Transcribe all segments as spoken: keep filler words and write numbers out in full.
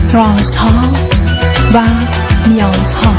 رازها و نیازها.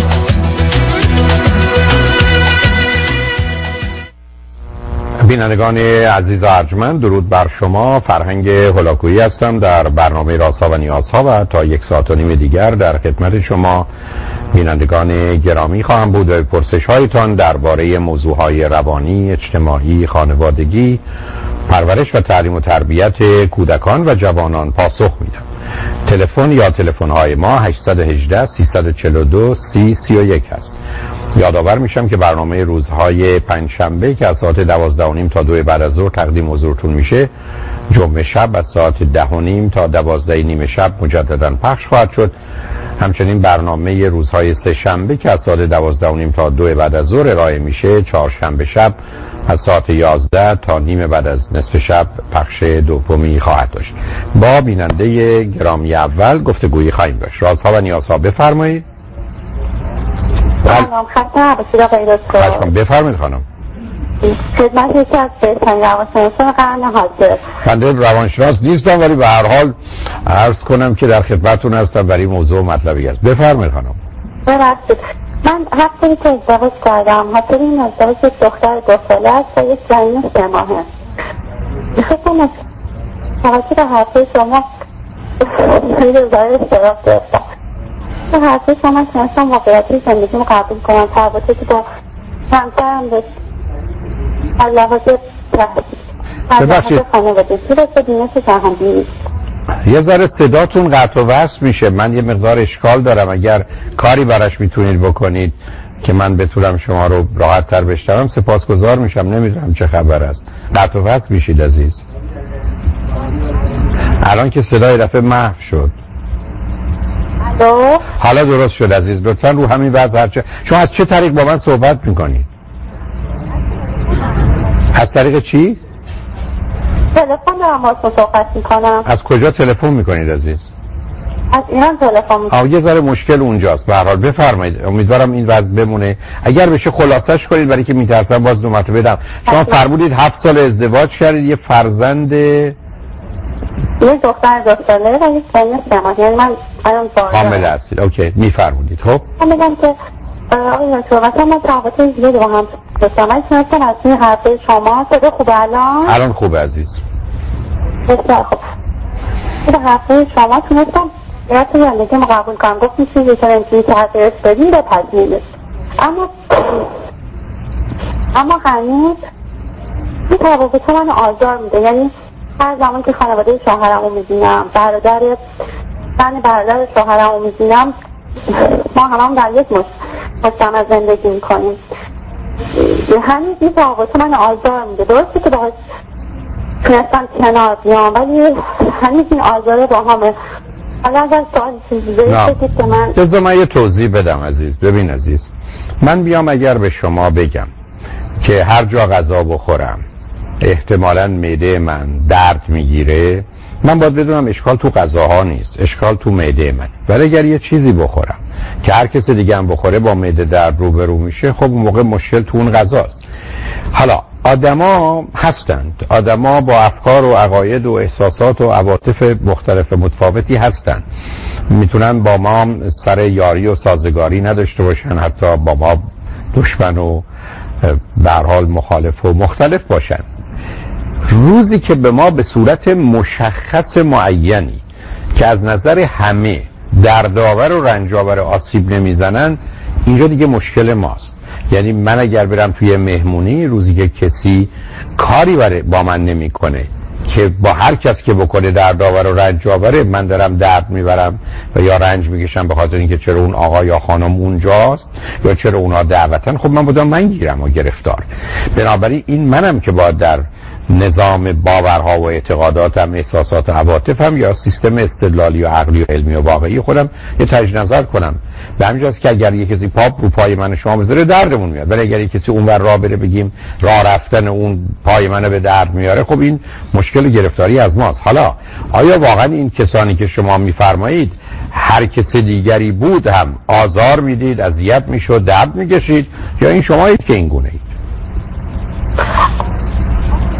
بینندگان عزیز و ارجمند، درود بر شما. فرهنگ هولاکویی هستم در برنامه رازها و نیازها و تا یک ساعت و نیم دیگر در خدمت شما بینندگان گرامی خواهم بود و پرسش هایتان درباره موضوعهای روانی، اجتماعی، خانوادگی، پرورش و تعلیم و تربیت کودکان و جوانان پاسخ میدم. تلفن یا تلفن های ما هشت یک هشت سه چهار دو سی سی و یک هست. یادآور میشم که برنامه روزهای پنجشنبه که از ساعت دوازده و نیم تا دو بعد از ظهر تقدیم حضورتون میشه، جمعه شب از ساعت ده و نیم تا دوازده نیم شب مجددا پخش خواهد شد. همچنین برنامه روزهای سه شنبه که از ساعت دوازده و نیم تا دو بعد از ظهر ارائه میشه، چهارشنبه شب از ساعت یازده تا نیم بعد از نصف شب پخش دومی خواهد داشت. با بیننده گرامی اول گفتگویی خواهیم داشت. رازها و نیازها، بفرمایید. سلام، خسته نباشید آقای دکتر. بفرمایید خانم. خدمت یکی از بهترین روانشناسان قرن حاضر. من روانشناس نیستم ولی به هر حال عرض کنم که در خدمتتون هستم برای موضوع مطلبی است. بفرمایید خانم. ببخشید، من هفته که ازدواج کردم، خاطر این ازدواج یک دختر دو ساله است و یک جنین سه ماهه. میخواستم از توجه حرفه شما خیلی ظاهر اشتراک داشتم. تو حرفه شما تونستم واقعیتی زندگیم قبول کنم، ترباطه که با همسرم داشت لحاظ خانوادگی را به بینش جهانی. یه ذره صداتون قطع و وصل میشه. من یه مقدار اشکال دارم، اگر کاری براش میتونید بکنید که من بتونم شما رو راحت تر بشنوم سپاسگزار میشم. نمیدونم چه خبر است، قطع و وصل میشید عزیز. الان که صدای دفعه محو شد. الو، حالا درست شد عزیز. لطفا رو همین وضع هرچه شما از چه طریق با من صحبت میکنید؟ از طریق چی؟ تلفن دارم باهاتون صحبت میکنم. از کجا تلفن میکنید عزیز؟ از ایران تلفن میکنم. یه ذره مشکل اونجاست. به هر حال بفرمایید، امیدوارم این وضع بمونه. اگر بشه خلاصش کنید برای که میترسم باز دو مرتبه بدم. شما فرمودید هفت سال ازدواج کردید، یه فرزند یه دختر دو ساله و یه جنین سه ماهه. یعنی من الان حامله هستید. اوکی، میفرمودید. خب من میگم که آقای دکتر مثلا ما تقاطع زیادی با هم داشتم. من تونستم از این حرفه شما صدا خوبه الان؟ الان خوبه عزیز. بسیار خوب. این حرفه شما تونستم یه توی زندگیم قبول کنم. گفت میشه یه چرا اینجوری که حرفه بدیم بپذیرید. اما اما هنوز این تفاوت من آزار میده. یعنی هر زمان که خانواده شوهرمو میبینم، برادر من برادر شوهرمو میبینم، ما هم هم در یک مجتمع زندگی میکنیم. همین این تفاوت من آزار میده. درسته که باید تونستم کنار بیام ولی همین این آزاره با همه. حالا اگر سوال چیزی بگید که من بذار من یه توضیح بدم عزیز. ببین عزیز، من بیام اگر به شما بگم که هر جا غذا بخورم احتمالاً معده من درد میگیره، من باید بدونم اشکال تو غذاها نیست، اشکال تو معده من. ولی اگر یه چیزی بخورم که هر کس دیگه هم بخوره با معده درد روبرو میشه، خب اون موقع مشکل تو اون غذاست. حالا آدما هستند، آدما با افکار و عقاید و احساسات و عواطف مختلف متفاوتی هستند. میتونن با ما سر یاری و سازگاری نداشته باشن، حتی با ما دشمن و به هر حال مخالف و مختلف باشن. روزی که به ما به صورت مشخص معینی که از نظر همه دردآور و رنجآور آسیب نمیزنن، اینجا دیگه مشکل ماست. یعنی من اگر برم توی مهمونی، روزی که کسی کاری برای با من نمیکنه که با هر کس که بکنه دردآور و رنجآوره، من دارم درد میبرم و یا رنج میکشم به خاطر اینکه چرا اون آقا یا خانم اونجاست یا چرا اونا دعوتن، خب من بودم من گیرم و گرفتار. بنابراین این منم که باید در نظام باورها و اعتقاداتم، احساسات و عواطفم یا سیستم استدلالی و عقلی و علمی و واقعی خودم یه تجدید نظر کنم. به همین جاست که اگر یه کسی پا رو پای من شما بذاره دردمون میاد، ولی اگر یه کسی اونور راه بره بگیم راه رفتن اون پای منو به درد میاره، خب این مشکل گرفتاری از ماست. حالا آیا واقعا این کسانی که شما میفرمایید هر کس دیگری بود هم آزار میدید، اذیت میشد، درد میکشید، یا این شمایید که این گونه اید؟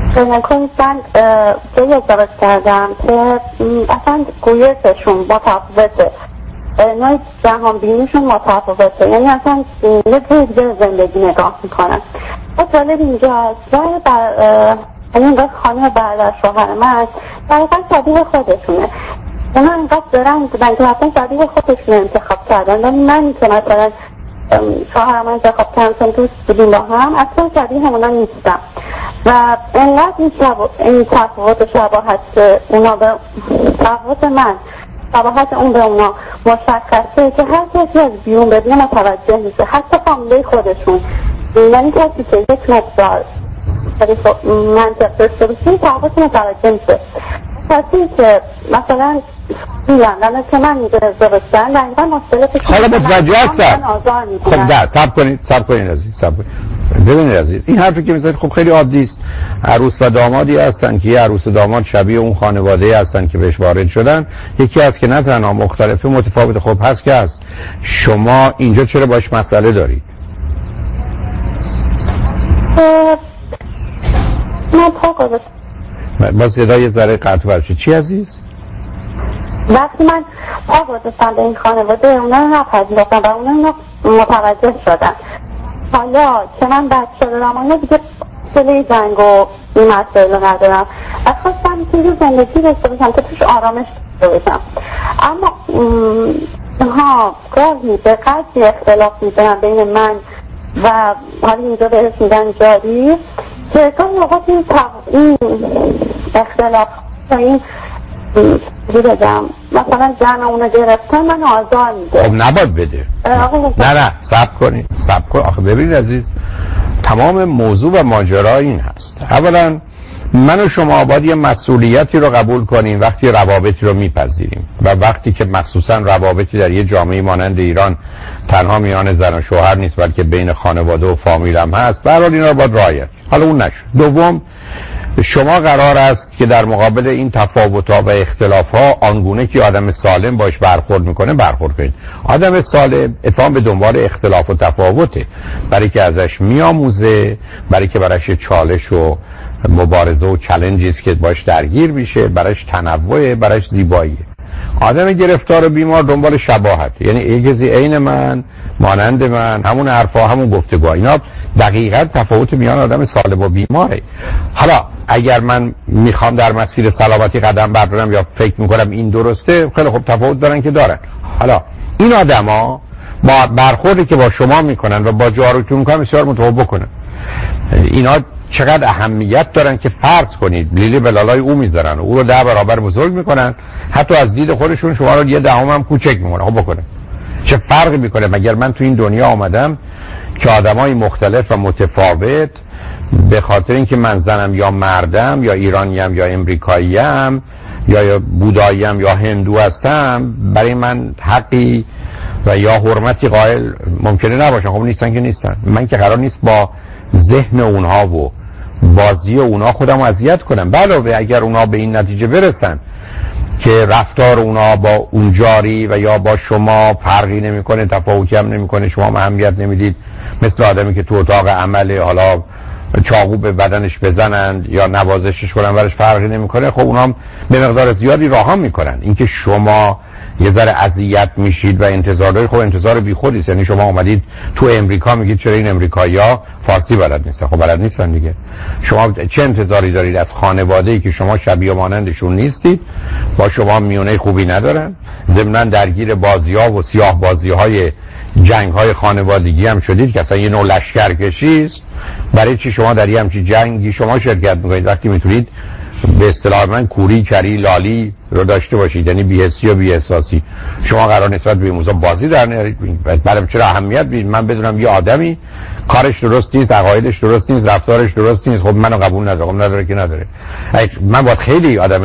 کنید من جایی ازدواج کردم که اصلا گویششون متفاوته، نوع جهان بینیشون متفاوته، یعنی اصلا یه جای دیگه زندگی نگاه میکنن. و جالب اینجا جای بر این خانه برادر شوهر من دقیقا شبیه خودشونه. اونا اینقدر دارن بودن که اصلا شبیه خودشون انتخاب کردن، ولی من که مثلا شوهر من انتخاب کردم چون دوست بودیم با هم، اصلا شبیه اونا نیستم. و اینقدر این تفاوت و شباهت که اونا به تفاوت من شباهت اون به اونا مشخصه که هر کسی از بیرون ببینه متوجه میشه، حتی فامیله خودشون. یعنی کسی که یک مقدار منطق داشته باشه تفاوت متوجه میشه. کسی که مثلا میلن و مثل من میگه ازدواج کردن دقیقا مختلفه. حالا متوجه هستم. خب ده سب کنید سب کنید عزیز سب کنید. ببینید عزیز این حرفی که میزنید خب خیلی عادی است. عروس و دامادی هستن که یه عروس و داماد شبیه اون خانواده هستن که بهش وارد شدن، یکی هست که نه تنها مختلفه متفاوت. خب هست که هست. شما اینجا چرا باش مسئله دارید؟ من پا گذاشتم. باز صدای ذره قطع برشه. چی عزیز؟ وقتی من پا گذاشتم به این خانواده اونا نپذیرفتن و اونا متوجه شدن. حالا که من بچه دارم اونا دیگه سلی جنگ و این مسئله رو ندارم و خواستم که یه زندگی داشته باشم که توش آرامش داشته باشم. اما ها گاهی به قدری اختلاف میدونم بین من و حالا اینجا بهش میدن جاری که گاهی اوقات این, این اختلاف و این چیزی بگم مثلا جن اونو گرفتن من آزار میده. خب نباید بده. نه نه صبر کنید صبر کن. آخه ببینید عزیز تمام موضوع و ماجرا این هست. اولا من و شما باید یه مسئولیتی رو قبول کنیم وقتی روابطی رو میپذیریم و وقتی که مخصوصا روابطی در یه جامعه مانند ایران تنها میان زن و شوهر نیست بلکه بین خانواده و فامیل هم هست، به هر حال اینا رو باید رعایت. حالا اون نشد. دوم شما قرار است که در مقابل این تفاوت‌ها و اختلاف‌ها آنگونه که آدم سالم باش برخورد میکنه برخورد کنید. آدم سالم اتفاقاً به دنبال اختلاف و تفاوته، برای که ازش میآموزه، برای که براش چالش و مبارزه و چالنجی است که باش درگیر میشه، براش تنوع، براش زیباییه. آدم گرفتار و بیمار دنبال شباهت، یعنی ایگزی عین من، مانند من، همون حرفا، همون گفتگوها. اینا دقیقاً تفاوت میان آدم سالم و بیماره. حالا اگر من میخوام در مسیر سلامتی قدم بردارم یا فکر میکنم این درسته، خیلی خوب تفاوت دارن که دارن. حالا این آدما با برخوردی که با شما میکنن و با جارتون میکنن بسیار متفاوت کنن. اینا چقدر اهمیت دارن که فرض کنید لیلی بلالای او میذارن و او رو ده برابر بزرگ میکنن، حتی از دید خودشون شما رو یه دهم هم کوچک میکنن. خب بکنه چه فرقی میکنه؟ مگر من تو این دنیا آمدم که آدمای مختلف و متفاوت به خاطر اینکه من زنم یا مردم یا ایرانیم یا امریکاییم یا یا بوداییم یا هندو هستم برای من حقی و یا حرمتی قائل ممکنه نباشن. خب نیستن که نیستن. من که قرار نیست با ذهن اونها و بازی اونها خودم اذیت کنم. علاوه اگر اونها به این نتیجه برسن که رفتار اونا با اون جاری و یا با شما فرقی نمیکنه، تفاوتی هم نمیکنه، شما اهمیت نمیدید، مثل آدمی که تو اتاق عمل حالا چاقو به بدنش بزنند یا نوازشش کنن برش فرقی نمیکنه، خب اونا هم به مقدار زیادی راه میکنن. اینکه شما یه ذره اذیت میشید و انتظار دارید، خب انتظار بیخودی است. یعنی شما اومدید تو امریکا میگید چرا این امریکایی‌ها فارسی بلد نیستن؟ خب بلد نیستن دیگه. شما چه انتظاری دارید از خانواده‌ای که شما شبیه مانندشون نیستید، با شما میونه خوبی ندارن، ضمناً درگیر بازی‌ها و سیاه بازی‌های جنگ‌های خانوادگی هم شدید که اصلا یه نوع لشکرکشی است؟ برای چی شما در یه همچین جنگی شما شرکت میکنید وقتی میتونید به اصطلاح من کوری کری لالی رو داشته باشید، یعنی بی‌حسی و بی‌احساسی؟ شما قرار نسبت به این موضوع بازی در نیارید. برای چرا اهمیت بدید؟ من بدونم یه آدمی کارش درست نیست، عقایدش درست نیست، رفتارش درست نیست، خب منو قبول ندارم. نداره که نداره. من باید خیلی آدم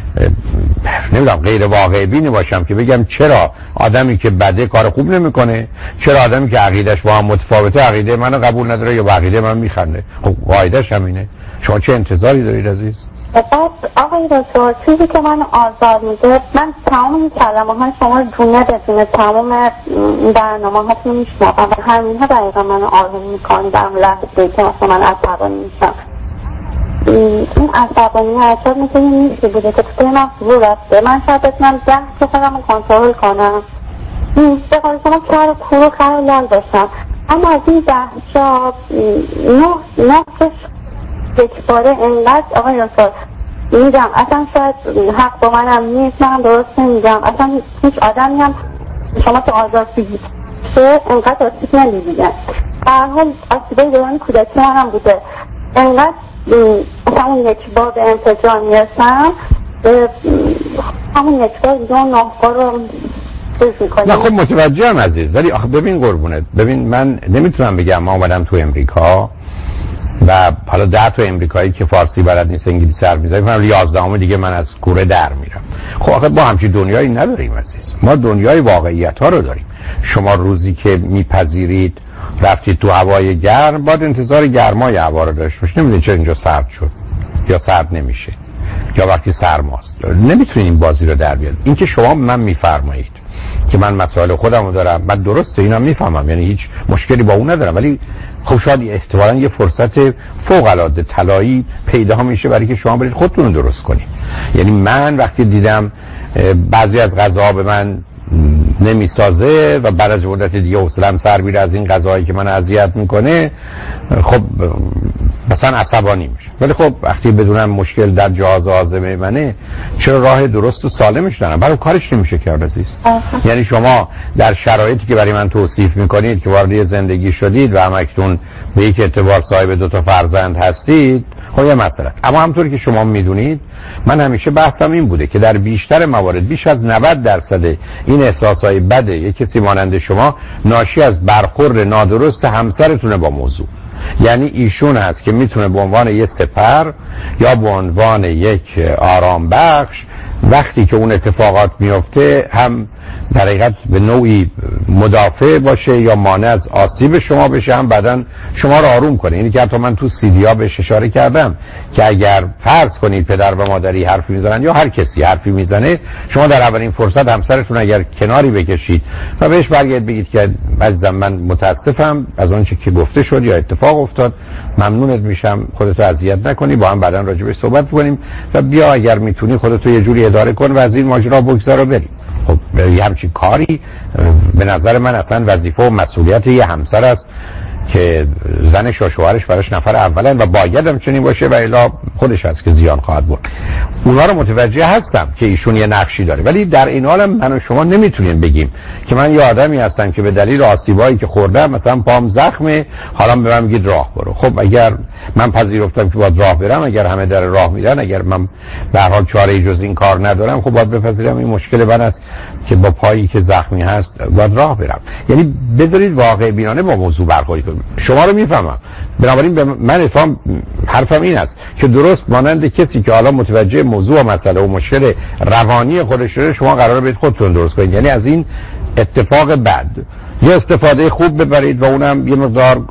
نمیدونم غیر واقع بینی باشم که بگم چرا آدمی که بده کار خوب نمیکنه، چرا آدمی که عقیدش با هم متفاوته عقیده منو قبول نداره یا عقیده من میخنده. خب قاعدش همینه. شما چه انتظاری دارید عزیز؟ بعد آقای دکتر چیزی که من آزار میده، من تمام این کلمه های شما جونه بدونه تمام برنامه هاتون میشنم و همین ها دقیقا من آزار میکنی در لحظه که مثلا من عصبانی میشم. این عصبانی حرکات مثل این نیستی بوده که تو من فرو رفته. من شاید بتونم ده که خودم رو کنترل کنم. به قول شما کار کور و کار لال باشم، اما از این ده جا نه نه کش یک باره انقدر آقای استاد میگم اصلا شاید حق با منم نیست، من درست نمیگم. اصلا هیچ آدمی هم شما تو آزار فیزیک که انقدر آسیب نمیدیدن. در حال آسیبای دوران کودکی منم بوده، انقدر همون یک بار به انفجار میرسم، همون یک بار دیگه اون نهبار رو نه خب متوجهم عزیز، ولی آخه ببین قربونت، ببین من نمیتونم بگم ما اومدم تو امریکا و حالا ده تا امریکایی که فارسی بلد نیست انگلیسی حرف میزنه من یازدهم دیگه من از کوره در میرم. خب آخه ما همچین دنیایی نداریم عزیز، ما دنیای واقعیت ها رو داریم. شما روزی که میپذیرید رفتید تو هوای گرم باید انتظار گرمای هوا رو داشت باشه. نمیدونید چرا اینجا سرد شد یا سرد نمیشه یا وقتی سرماست، نمیتونید این بازی رو در بیارید. این که شما من میفرمایید که من مسائل خودم رو دارم، من درسته اینا میفهمم، یعنی هیچ مشکلی با اون ندارم، ولی خب شاید احتمالاً یه فرصت فوق العاده طلایی پیدا میشه برای که شما برید خودتون رو درست کنید. یعنی من وقتی دیدم بعضی از غذاها به من نمیسازه و بعد از مدت دیگه حوصله‌ام سر میره از این غذاهایی که من اذیت میکنه، خب مثلا عصبانی میشه. ولی خب وقتی بدونم مشکل در جهاز هاضمه منه، چرا راه درست و سالمش دارم؟ برای کارش نمیشه کرد عزیز. یعنی شما در شرایطی که برای من توصیف میکنید که وارد زندگی شدید و همکنون به یک اعتبار صاحب دو تا فرزند هستید، خب یه مسئله. اما همونطوری که شما میدونید من همیشه بحثم این بوده که در بیشتر موارد بیش از نود درصد این احساسهای بده یک کسی مانند شما ناشی از برخورد نادرست همسرتونه با موضوع. یعنی ایشون هست که میتونه به عنوان یک سپر یا به عنوان یک آرام بخش وقتی که اون اتفاقات میفته هم در حقیقت به نوعی مدافع باشه یا مانع از آسیب شما بشه، هم بعدن شما رو آروم کنه. یعنی که حتی من تو سیدیا بهش اشاره کردم که اگر فرض کنید پدر و مادری حرفی میزنن یا هر کسی حرفی میزنه، شما در اولین فرصت همسرتون اگر کناری بکشید و بهش برگردید بگید که عزیزم من متاسفم از آنچه که گفته شد یا اتفاق افتاد، ممنونت میشم، خودتو اذیت نکنی، با هم بعدن راجع بهش صحبت کنیم و بیا اگر میتونی خودتو یه جوری اداره کن و از این ماجرا بگذار و بریم. خب یه همچین کاری به نظر من اصلا وظیفه و مسئولیت یه همسر است که زنش و شوهرش براش نفر اولن و باید هم چنین باشه و الا خودش هست که زیان خواهد بود. اونا رو متوجه هستم که ایشون یه نقشی داره، ولی در این حال من و شما نمیتونیم بگیم که من یه آدمی هستم که به دلیل آسیبایی که خوردم مثلا پام زخمه حالا به من میگید راه برو. خب اگر من پذیرفتم که باید راه برم، اگر همه در راه میرن، اگر من به هر حال چاره‌ای جز این کار ندارم، خب باید بپذیرم این مشکل من است که با پایی که زخمی هست باید راه برم. یعنی بذارید واقع بینانه با موضوع برخورد کنید. شما رو میفهمم، بنابراین به من افهام حرفم این است که درست مانند کسی که حالا متوجه موضوع و مسئله و مشکل روانی خودش شده، شما قراره برید خودتون درست کنید. یعنی از این اتفاق بد یه استفاده خوب ببرید و اونم یه مقدار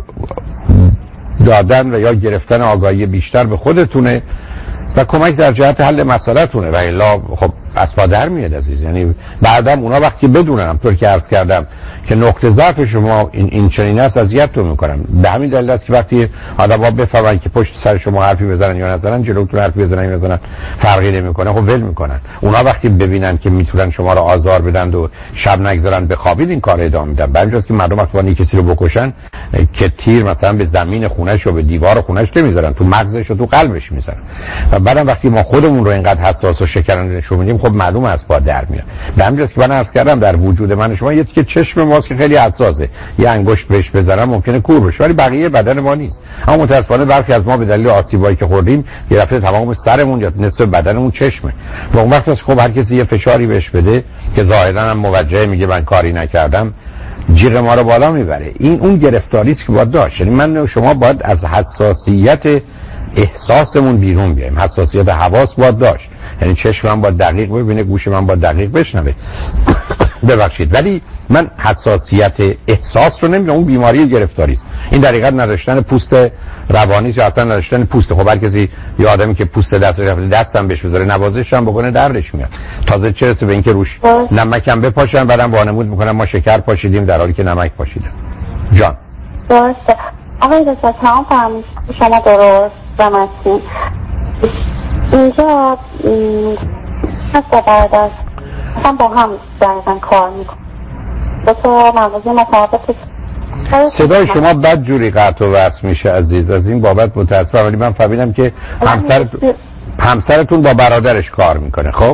دادن و یا گرفتن آگاهی بیشتر به خودتونه و کمک در جهت حل مسئله‌تونه و الا خب اسبا در میاد عزیز. یعنی بعدم اونا وقتی بدونن همطور که عرض کردم که نقطه ضعف شما این این چنین است اذیتتون میکنن. به همین دلیل است که وقتی آدم‌ها بفهمن که پشت سر شما حرفی بزنن یا نزنن، جلوتون حرفی بزنن یا نزنن فرقی نمیکنه، خب ول میکنن. اونا وقتی ببینن که میتونن شما رو آزار بدن و شب نگذارن بخوابید، این کار ادامه میدن. به همین جاست که مردم وقتی کسی رو بکشن که تیر مثلا به زمین خونه‌ش و به دیوار خونه‌ش نمیذارن، تو مغزش و تو قلبش میذارن. و بعدم وقتی ما خودمون رو اینقدر حساس و شکننده نشون میدیم، خب معلوم است با در میاد. به همین جاست که من عرض کردم در وجود من شما یه تیکه چشم ماست که خیلی حساسه، یه انگشت بهش بزنم ممکنه کور بشه، ولی بقیه بدن ما نیست. اما متأسفانه برخی از ما به دلیل آسیبایی که خوردیم یه دفعه تمام سرمون یا نصف بدنمون چشمه و اون وقت خب هر کسی یه فشاری بهش بده که ظاهرا هم موجه میگه من کاری نکردم، جیغ ما رو بالا میبره. این اون گرفتاری است که باید داشت. یعنی من و شما باید از حساسیت احساسمون بیرون بیایم. حساسیت حواس باید داشت، یعنی چشم من باید دقیق ببینه، گوش من باید دقیق بشنوه. ببخشید ولی من حساسیت احساس رو نمیدونم، اون بیماری گرفتاری است. این در حقیقت نداشتن پوست روانی یا اصلا نداشتن پوست. خب هر کسی یه آدمی که پوست دست رفته دستم بهش بذاره نوازش هم بکنه دردش میاد. تازه چه رسه به اینکه روش نمکم بپاشن بعدم وانمود میکنن ما شکر پاشیدیم در حالی که نمک پاشیده. جان درسته آقای دکتر، تمام فرمایش شما درست و متین. اینجا هست برادر هم با هم دقیقا کار میکنم با تو موضوع مطابقت. صدای شما بد جوری قطع و وصل میشه عزیز، از این بابت متاسفم، ولی من فهمیدم که همسرتون همسرتون با برادرش کار میکنه. خب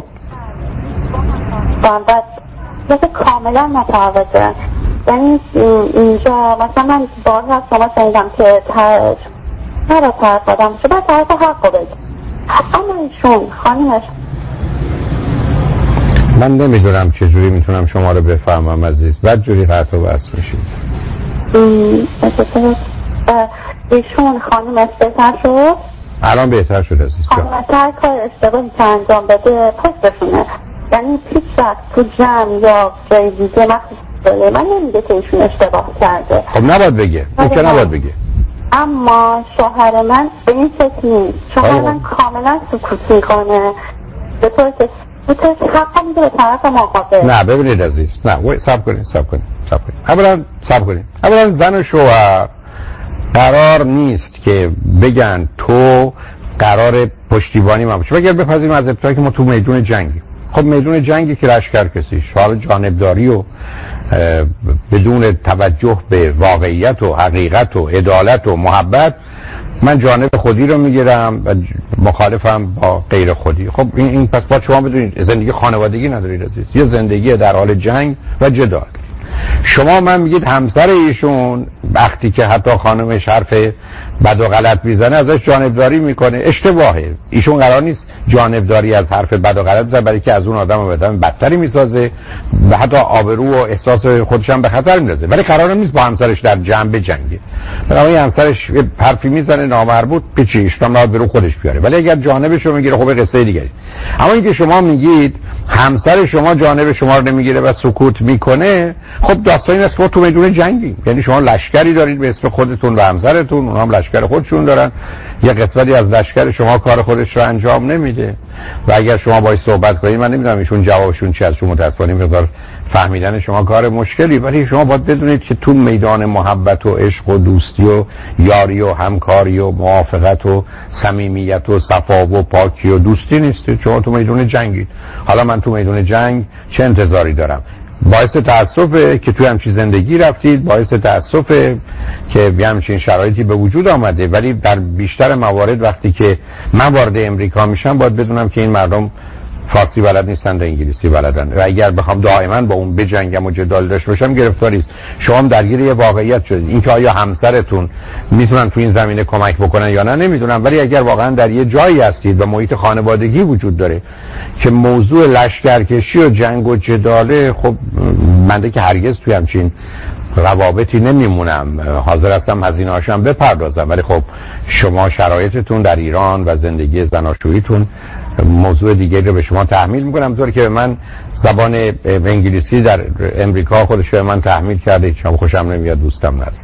بعد مثل کاملا متعاوضه، یعنی اینجا مثلا من باری از شما شنیدم که تر نرا طرف آدم شد باید طرف حق رو بگه، اما ایشون خانمش من نمیدونم چجوری میتونم شما رو بفهمم عزیز، بد جوری قطع و وصل میشید. ایشون خانمش بهتر شد؟ الان بهتر شد عزیز. خانمش هر کار اشتباهی که انجام بده پشتشونه، یعنی پیش وقت تو جمع یا جای دیگه مخصوص داره من نمیده که ایشون اشتباه کرده. خب نباید بگه، این که نباید بگه. اما شوهر من به این شکل نیست، شوهر من کاملا سکوت میکنه به طور که سکوتش حقا میده به طرف مقابل. نه ببینید عزیز، نه وای سب کنید سب کنید سب کنید اولا سب کنید اولا زن و شوهر قرار نیست که بگن تو قرار پشتیبانی من باشه. اگر بپذیریم از ابتدا که ما تو میدون جنگی، خب میدون جنگی که لشکر کشیش، حالا جانبداری و بدون توجه به واقعیت و حقیقت و عدالت و محبت، من جانب خودی رو میگیرم و مخالفم با غیر خودی. خب این, این پس با شما بدونید زندگی خانوادگی ندارید عزیز، یه زندگی در حال جنگ و جدال. شما من میگید همسر ایشون وقتی که حتی خانمش حرف بد و غلط میزنه ازش جانبداری میکنه، اشتباهه. ایشون قرار نیست جانبداری از حرف بد و غلط بزنه، برای که از اون آدم بدن بدتری میسازه و حتی آبرو و احساس خودش هم به خطر میندازه. ولی قرار نیست با همسرش در جنگ بجنگه. برای همسرش حرفی میزنه نامربوط بچیش تا آبرو خودش بیاره، ولی اگر جانبش رو میگیره خب قصه دیگه. اما اینکه شما میگید همسر شما جانب شما رو نمیگیره و سکوت میکنه، خب داستان این است که تو میدون جنگی، یعنی شما لشکری دارید به اسم خودتون و همسرتون، اونها هم لشکر خودشون دارن، یه قسمتی از لشکر شما کار خودش رو انجام نمیده و اگر شما باهاش صحبت کنید، من نمیدونم ایشون جوابشون چی از شما، متأسفانه مقدار فهمیدن شما کار مشکلی، ولی شما باید بدونید که تو میدان محبت و عشق و دوستی و یاری و همکاری و موافقت و صمیمیت و صفا و پاکی و دوستی نیستید، شما تو میدون جنگید. حالا من تو میدون جنگ چه انتظاری دارم؟ باعث تأسفه که توی همچین زندگی رفتید، باعث تأسفه که همچین شرایطی به وجود آمده، ولی در بیشتر موارد وقتی که من وارد امریکا میشم باید بدونم که این مردم فارسی بلد نیستن و انگلیسی بلدن و اگر بخوام دائما با اون بجنگم و جدال داشته باشم گرفتاری است. شما هم درگیر یه واقعیت شدید، اینکه آیا همسرتون میتونن تو این زمینه کمک بکنن یا نه نمیدونم، ولی اگر واقعا در یه جایی هستید و محیط خانوادگی وجود داره که موضوع لشکرکشی و جنگ و جداله، خب من که هرگز توی همچین روابطی نمیمونم، حاضر هستم هزینه هاشم بپردازم، ولی خب شما شرایطتون در ایران و زندگی زناشوییتون موضوع دیگری رو به شما تحمیل میکنم، طوری که من زبان انگلیسی در امریکا خودش به من تحمیل کرده، هیچ هم خوشم نمیاد، دوستم نداره.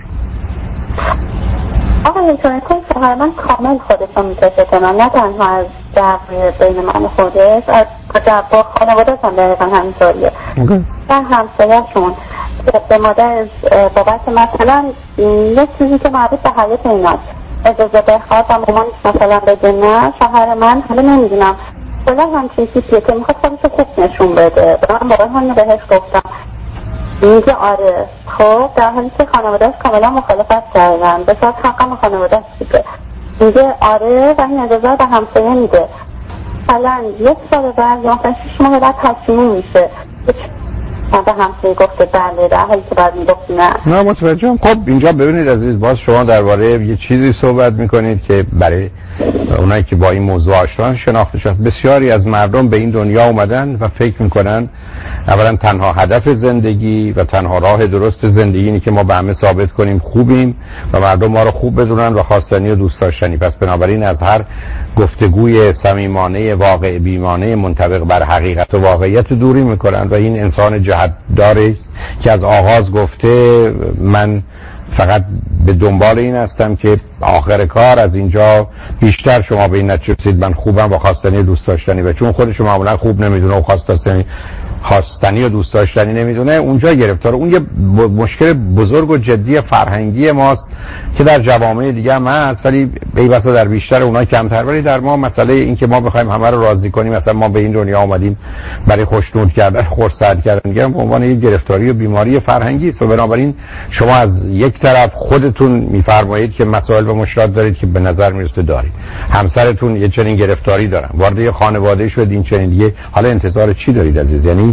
آقا اینطوری که شوهر من کامل خودشون میکشه کنم، نه تنها از جبری بین من خودش، از با خانواده هم دقیقا همینطوریه و همسایه‌شون به مادر بابت مثلا یک چیزی که مربوط به حیات ایناست اجازه بخواد و مامانش مثلا بگه نه، شوهر من حالا نمیدونم کلا همچین چیزیه که میخواد خودش خوب نشون بده. من بابا همینو بهش گفتم، میگه آره. خب در حالی که خانواده‌اش کاملا مخالفت کردن، به شرط حقم خانواده‌اش دیگه، میگه آره و این اجازه به همسایه میده. مثلا یک سال بعد یا مثلا شش ماه بعد تصمیم میشه به همسایه گفته بله، در حالی که بعد میگفت نه. نه متوجهم. خب اینجا ببینید عزیز، باز شما درباره یه چیزی صحبت میکنید که برای اونایی که با این موضوع آشنا شناخته شد. بسیاری از مردم به این دنیا اومدن و فکر میکنن اولا تنها هدف زندگی و تنها راه درست زندگی اینه که ما به همه ثابت کنیم خوبیم و مردم ما رو خوب بدونن و خواستنی و دوست داشتنی. پس بنابراین از هر گفتگوی صمیمانه واقع بیمانه منطبق بر حقیقت و واقعیت دوری میکنن و این انسان جهت داره که از آغاز گفته من فقط به دنبال این هستم که آخر کار از اینجا بیشتر شما به این نتیجه رسید من خوبم و خواستنی دوست داشتنی، و چون خودش معمولا خوب نمیدونه و خواست داشتنی خواستنی و دوست داشتنی نمیدونه اونجا گرفتار. اون یه مشکل بزرگ و جدی فرهنگی ماست که در جوامع دیگه هم هست، ولی بی‌بسا در بیشتر اونها کمتر. ولی در ما مسئله این که ما بخوایم همه رو راضی کنیم، مثلا ما به این دنیا آمدیم برای خوشنود کردن، خرسند کردن، میگم به عنوان یک گرفتاری و بیماری فرهنگی است. و بنابراین شما از یک طرف خودتون میفرمایید که مسائل و مشکلات دارید که به نظر میرسه دارید، همسرتون یه چنین گرفتاری دارن، وارد یه خانواده شد این چنین دیگه، حالا انتظار چی دارید عزیز؟ یعنی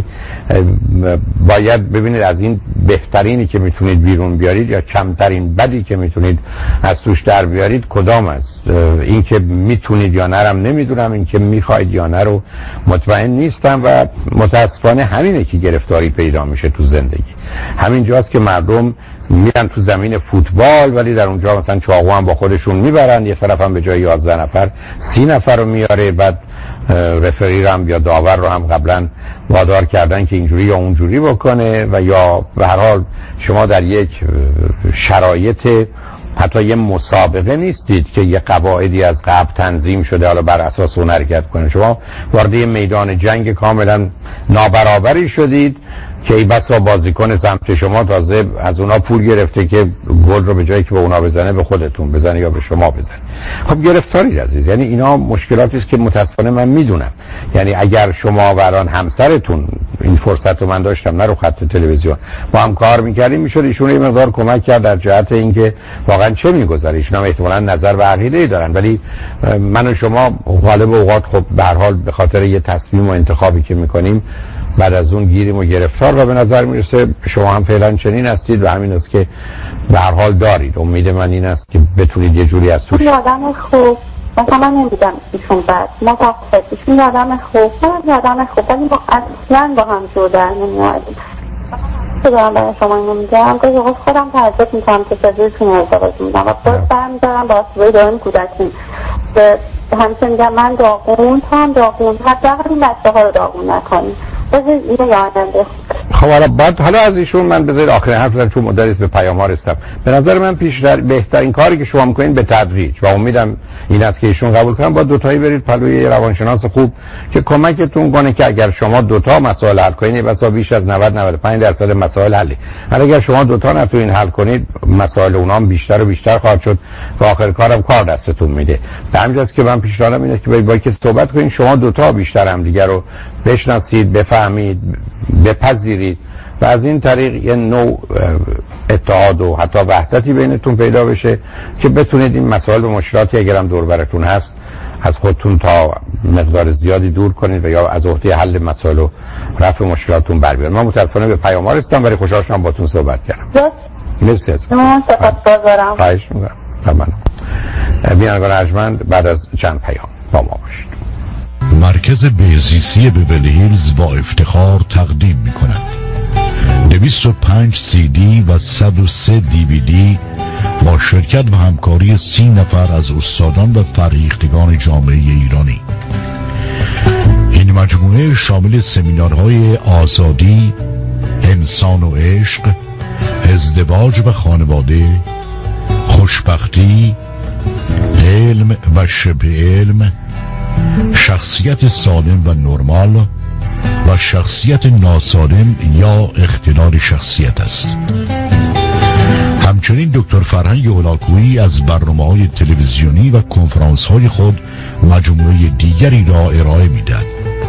باید ببینید از این بهترینی که میتونید بیرون بیارید یا کمترین بدی که میتونید از توش در بیارید کدام است. این که میتونید یا نرم نمیدونم، این که میخواید یا نه رو مطمئن نیستم. و متاسفانه همینه که گرفتاری پیدا میشه تو زندگی. همین جاست که مردم میرن تو زمین فوتبال ولی در اونجا مثلا چاقو هم با خودشون میبرن، یه طرف هم به جای یازده نفر سی نفر رو میاره، بعد رفری هم یا داور رو هم قبلا وادار کردن که اینجوری یا اونجوری بکنه. و یا به هر حال شما در یک شرایط حتی یه مسابقه نیستید که یه قواعدی از قبل تنظیم شده حالا بر اساس اون حرکت کنه. شما وارد یه میدان جنگ کاملا نابرابری شدید که ای بسا بازیکن سمت شما تازه از اونا پول گرفته که گل رو به جایی که به اونا بزنه به خودتون بزنه یا به شما بزنه. خب گرفتاری عزیز، یعنی اینا مشکلاتی است که متاسفانه من میدونم. یعنی اگر شما و الان همسرتون این فرصت رو من داشتم نه رو خط تلویزیون با هم کار میکردیم، میشد ایشون یه مقدار کمک کرد در جهت اینکه واقعا چه میگذره. ایشون هم احتمالاً نظر و عقیده‌ای دارن، ولی من و شما غالب اوقات خب به هر حال به خاطر یه تصمیم و انتخابی که میکنیم بعد از اون گیریم و گرفتار. و به نظر میرسه شما هم فعلا چنین هستید و همین است که به هر حال دارید. امید من این است که بتونید یه جوری از توش. آدم خوب مثلا من نمیدم ایشون بعد ما تا ایشون آدم خوب من آدم خوب ولی ما اصلا با هم جور در نمیادیم. تو دارم برای شما اینو میگم که یه خودم تعجب میکنم که چجوریشون ازدواج میدم و باز برمیدارم با آسیبای دارم کودکی که همیشه میگم من داغون تو هم داغون، حتی این بچه ها رو داغون نکنیم. بذارید اینو یادنده. خب حالا بعد حالا از ایشون من بذارید آخرین حرف بزنم چون مدت است به پیام ها رسیدم. به نظر من پیشتر بهترین کاری که شما میکنین به تدریج و امیدم این است که ایشون قبول کنن با دو تایی برید پلوی روانشناس خوب که کمکتون کنه که اگر شما دو تا مسائل حل کنید بسا بیش از نود نود و پنج درصد مسائل حل. ولی اگر شما دو تا نتونین حل کنید مسائل اونام بیشتر و بیشتر خواهد شد و آخر کارم کار دستتون میده. به همین جاست که من پیشنهادم اینه که با یکی صحبت کنین، شما دو تا بیشتر هم دیگه رو بشناسید، بفهمید، بپذیرید و از این طریق یه نوع اتحاد و حتی وحدتی بینتون پیدا بشه که بتونید این مسائل و مشکلاتی اگرم دور براتون هست از خودتون تا مقدار زیادی دور کنید و یا از عهده حل مسائل و رفع مشکلاتون بر بیارید. من متاسفانه به پیام ها رسیدم ولی خوشحال شدم باهاتون صحبت کردم. مرسی از من سپاسگزارم. خواهش می‌کنم. ممنون. بینندگان ارجمند بعد از چند پیام با ما باشید. مرکز بهزیستی بیولی هیلز با افتخار تقدیم می کند دویست و پنج سی دی و صد و سه دی وی دی با شرکت و همکاری سی نفر از استادان و فرهیختگان جامعه ایرانی. این مجموعه شامل سمینارهای آزادی، انسان و عشق، ازدواج و خانواده، خوشبختی، علم و شبه علم، شخصیت سالم و نرمال و شخصیت ناسالم یا اختلال شخصیت است. همچنین دکتر فرهنگ هولاکویی از برنامه‌های تلویزیونی و کنفرانس‌های خود مجموعه دیگری را ارائه می‌دهد.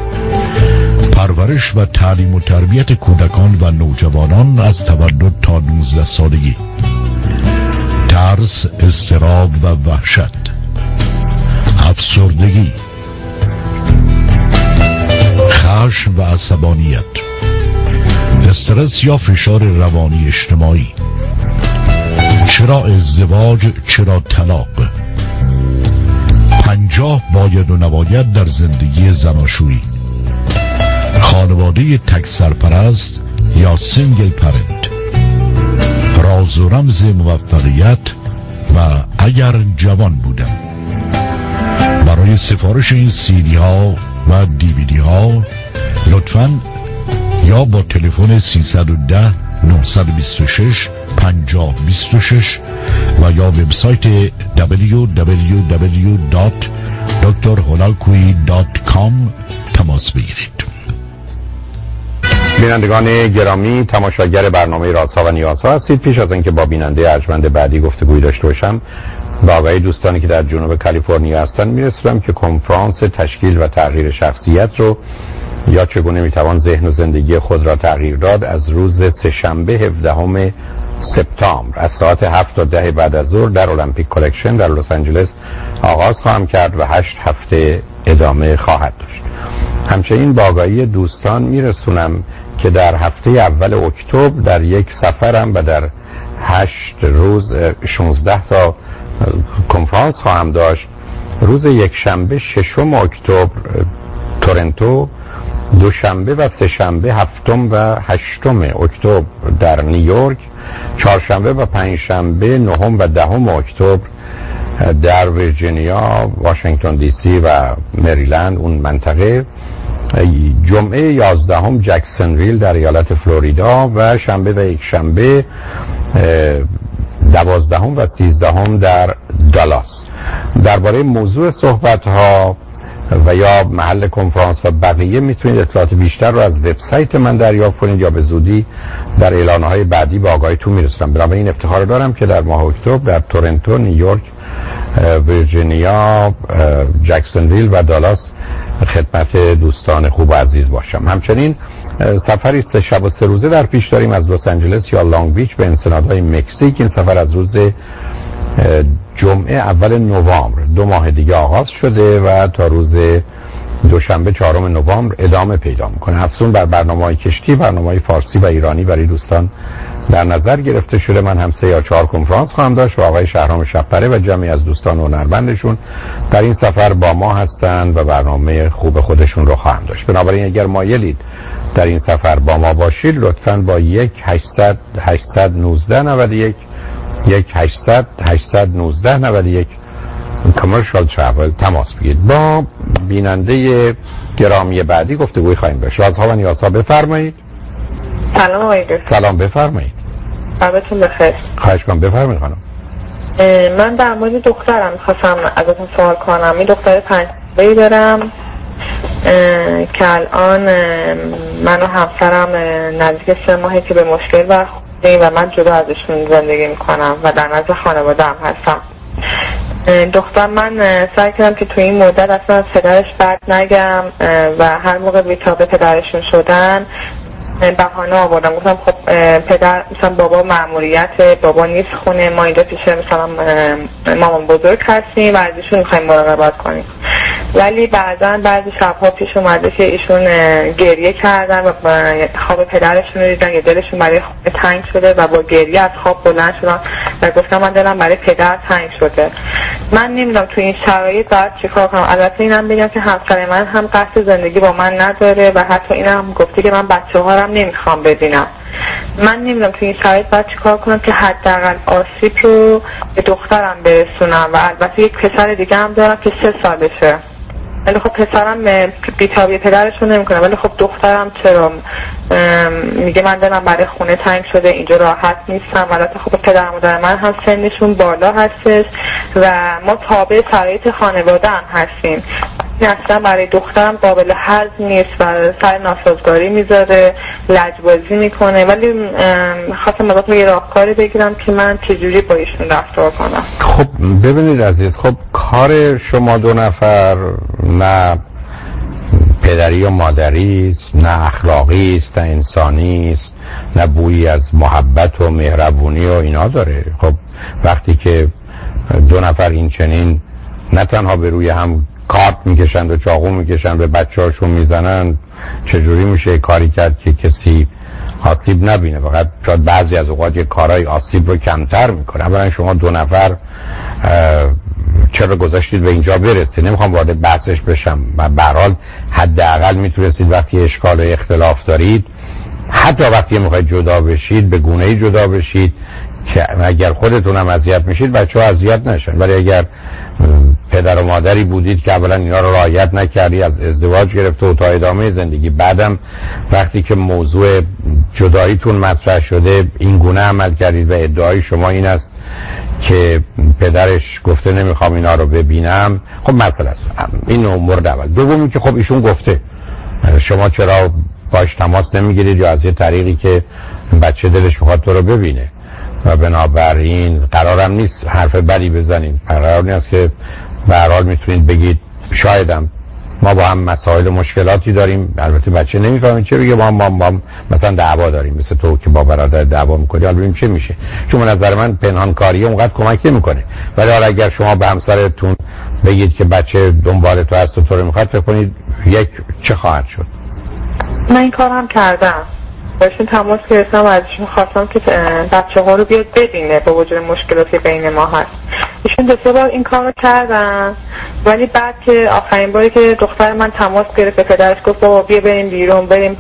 پرورش و تعلیم و تربیت کودکان و نوجوانان از تولد تا نوزده سالگی، ترس، اضطراب و وحشت، افسردگی، خشم و عصبانیت، استرس یا فشار روانی اجتماعی، چرا ازدواج، چرا طلاق، پنجاه باید و نباید در زندگی زناشویی، خانواده تک سرپرست یا سینگل پرنت، راز و رمز موفقیت و اگر جوان بودم. برای سفارش این سیدی ها و دیویدی ها لطفاً یا با تلفن سیصد و ده نهصد و بیست و شش پنجاه بیست و شش و یا وبسایت دبلیو دبلیو دبلیو دات دکتر هولاکویی دات کام تماس بگیرید. بینندگان گرامی، تماشاگر برنامه رازها و نیازها هستید. پیش از اینکه با بیننده ارجمند بعدی گفتگوی داشته باشم، با آقای دوستانی که در جنوب کالیفرنیا هستن میرسونم که کنفرانس تشکیل و تغییر شخصیت رو یا چگونه میتوان ذهن و زندگی خود را تغییر داد از روز سه‌شنبه هفدهم سپتامبر از ساعت هفت تا ده بعد از ظهر در المپیک کلکشن در لس آنجلس آغاز خواهم کرد و هشت هفته ادامه خواهد داشت. همچنین با آگاهی دوستان میرسونم که در هفته اول اکتبر در یک سفرم و در هشت روز شانزده تا کنفرانس خواهم داشت. روز یک شنبه ششم اکتبر تورنتو، دوشنبه و سه‌شنبه هفتم و هشتم اکتبر در نیویورک، چهارشنبه و پنجشنبه نهم و دهم اکتبر در ویرجینیا، واشنگتن دی سی و مریلند اون منطقه، جمعه یازدهم جکسونویل در ایالت فلوریدا و شنبه و یک شنبه دوازدهم و سیزدهم در دالاس. درباره موضوع صحبت ها و یا محل کنفرانس و بقیه میتونید اطلاعات بیشتر رو از وبسایت من دریافت کنید یا به زودی در اعلانهای بعدی به آگاهیتون میرسونم. بنابراین این افتخار دارم که در ماه اکتبر در تورنتو، نیویورک، ویرجینیا، جکسونویل و دالاس خدمت دوستان خوب و عزیز باشم. همچنین سفری سه شب و سه روزه در پیش داریم از لس آنجلس یا لانگ بیچ به انسنادهای مکزیک. این سفر از روز جمعه اول نوامبر دو ماه دیگه آغاز شده و تا روز دوشنبه چهارم نوامبر ادامه پیدا میکنه. افزون بر برنامه‌های کشتی، برنامه‌های فارسی و ایرانی برای دوستان در نظر گرفته شده. من هم سه یا چهار کنفرانس خواهم داشت و آقای شهرام شب‌پره و جمعی از دوستان و هنرمندشون در این سفر با ما هستند و برنامه خوب خودشون رو خواهم داشت. بنابراین اگر مایلید در این سفر با ما باشید، لطفاً با یک هشتصد هشتصد و نوزده نود و یک یک هشتصد هشتصد و نوزده نود و یک کامرشال ترافل تماس بگیرید. با بیننده گرامی بعدی گفتگوی خواهیم داشت. رازها و نیازها، بفرمایید. سلام آقای دکتر. سلام، بفرمایید. شبتون بخیر. خواهش کنم، بفرمایید خانم. من در مورد دخترم می‌خواستم ازتون سوال کنم. این دختر پنج ساله‌ای دارم که الان من و همسرم نزدیک سه ماهه که به مشکل برخوردیم و من جدا ازشون زندگی میکنم و در نزد خانواده هم هستم. دختر من سعی کردم که توی این مدت اصلا از پدرش بد نگم و هر موقع بی‌تاب پدرشون شدن بهانه آوردم. گفتم خب پدر مثلا بابا مأموریت، بابا نیست خونه، ما اینجا پیش مثلا مامان بزرگ هستیم و از ایشون میخوایم مراقبت کنیم. ولی بعضا بعضی شبها پیش اومده که ایشون گریه کردن و خواب پدرشون رو دیدن که دلشون برای تنگ شده و با گریه از خواب بلند شدن و گفتم من دلم برای پدر تنگ شده. من نمیدونم تو این شرایط باید چیکار کنم. البته اینم بگم که همسر من هم قصد زندگی با من نداره و حتی اینم گفته که من بچه‌ها رو نمیخوام ببینم. من نمیدونم تو این شرایط باید چیکار کنم که حداقل آسیب رو به دخترم برسونم. و البته یک پسر دیگه هم دارم که سه سالشه، ولی خب پسرم بی‌تابی پدرش رو نمیکنه، ولی خب دخترم چرا میگه من دلم برای خونه تنگ شده، اینجا راحت نیستم. البته خب پدر مادر من هم سنشون بالا هستش و ما تابع شرایط خانواده هم هستیم. اصلا برای دخترم قابل هضم نیست و سر ناسازگاری میذاره، لجبازی میکنه. ولی خواستم ازتون یه راهکاری بگیرم که من چجوری با ایشون رفتار کنم. خب ببینید عزیز، خب کار شما دو نفر نه پدری و مادری است، نه اخلاقی است، نه انسانی است، نه بویی از محبت و مهربونی و اینا داره. خب وقتی که دو نفر این چنین نه تنها به روی هم کارت میکشند و چاقو میکشند به بچه هاشون میزنند، چجوری میشه کاری کرد که کسی آسیب نبینه؟ فقط شاید بعضی از اوقات یه کارهای آسیب رو کمتر میکنه. اولا شما دو نفر چرا گذاشتید به اینجا برسید؟ نمیخوام وارد بحثش بشم. به هر حال حداقل میتونستید وقتی اشکال و اختلاف دارید، حتی وقتی میخواید جدا بشید، به گونه‌ای جدا بشید که اگر خودتون هم اذیت میشید بچه‌ها اذیت نشن. ولی اگر پدر و مادری بودید که اولا اینا رو رعایت نکردی، از ازدواج گرفته و تا ادامه زندگی، بعدم وقتی که موضوع جداییتون مطرح شده این گونه عمل کردید و ادعای شما این است که پدرش گفته نمیخوام اینا رو ببینم، خب مسئله است. این مورد اول. دومی که خب ایشون گفته، شما چرا با باش تماس نمیگیرید یا از یه طریقی که بچه دلش میخواد تو رو ببینه و بنابراین قرارم نیست حرف بدی بزنید. قرار نیست که به هر حال میتونید بگید شایدم ما با هم مسائل و مشکلاتی داریم، البته بچه نمیفهمه چه بگه، با هم, با هم, با هم مثلا دعوا داریم، مثل تو که با برادر دعوا میکنی، حالا ببینیم چه میشه. چون نظر من پنهان کاری اونقدر کمک نمیکنه. ولی حالا اگر شما به همسرتون بگید که بچه دنبال تو هست و تو رو میخواد، فکر کنید یک چه خواهد شد؟ من این کارم کردم، باشون تماس گرفتم و ازشون خواستم که بچه ها رو بیاد ببینه با وجود مشکلاتی بین ما هست. ایشون دو سه بار این کار رو کردن، ولی بعد که آخرین باری که دختر من تماس گرفت به پدرش گفت بابا بیا بریم بیرون بریم،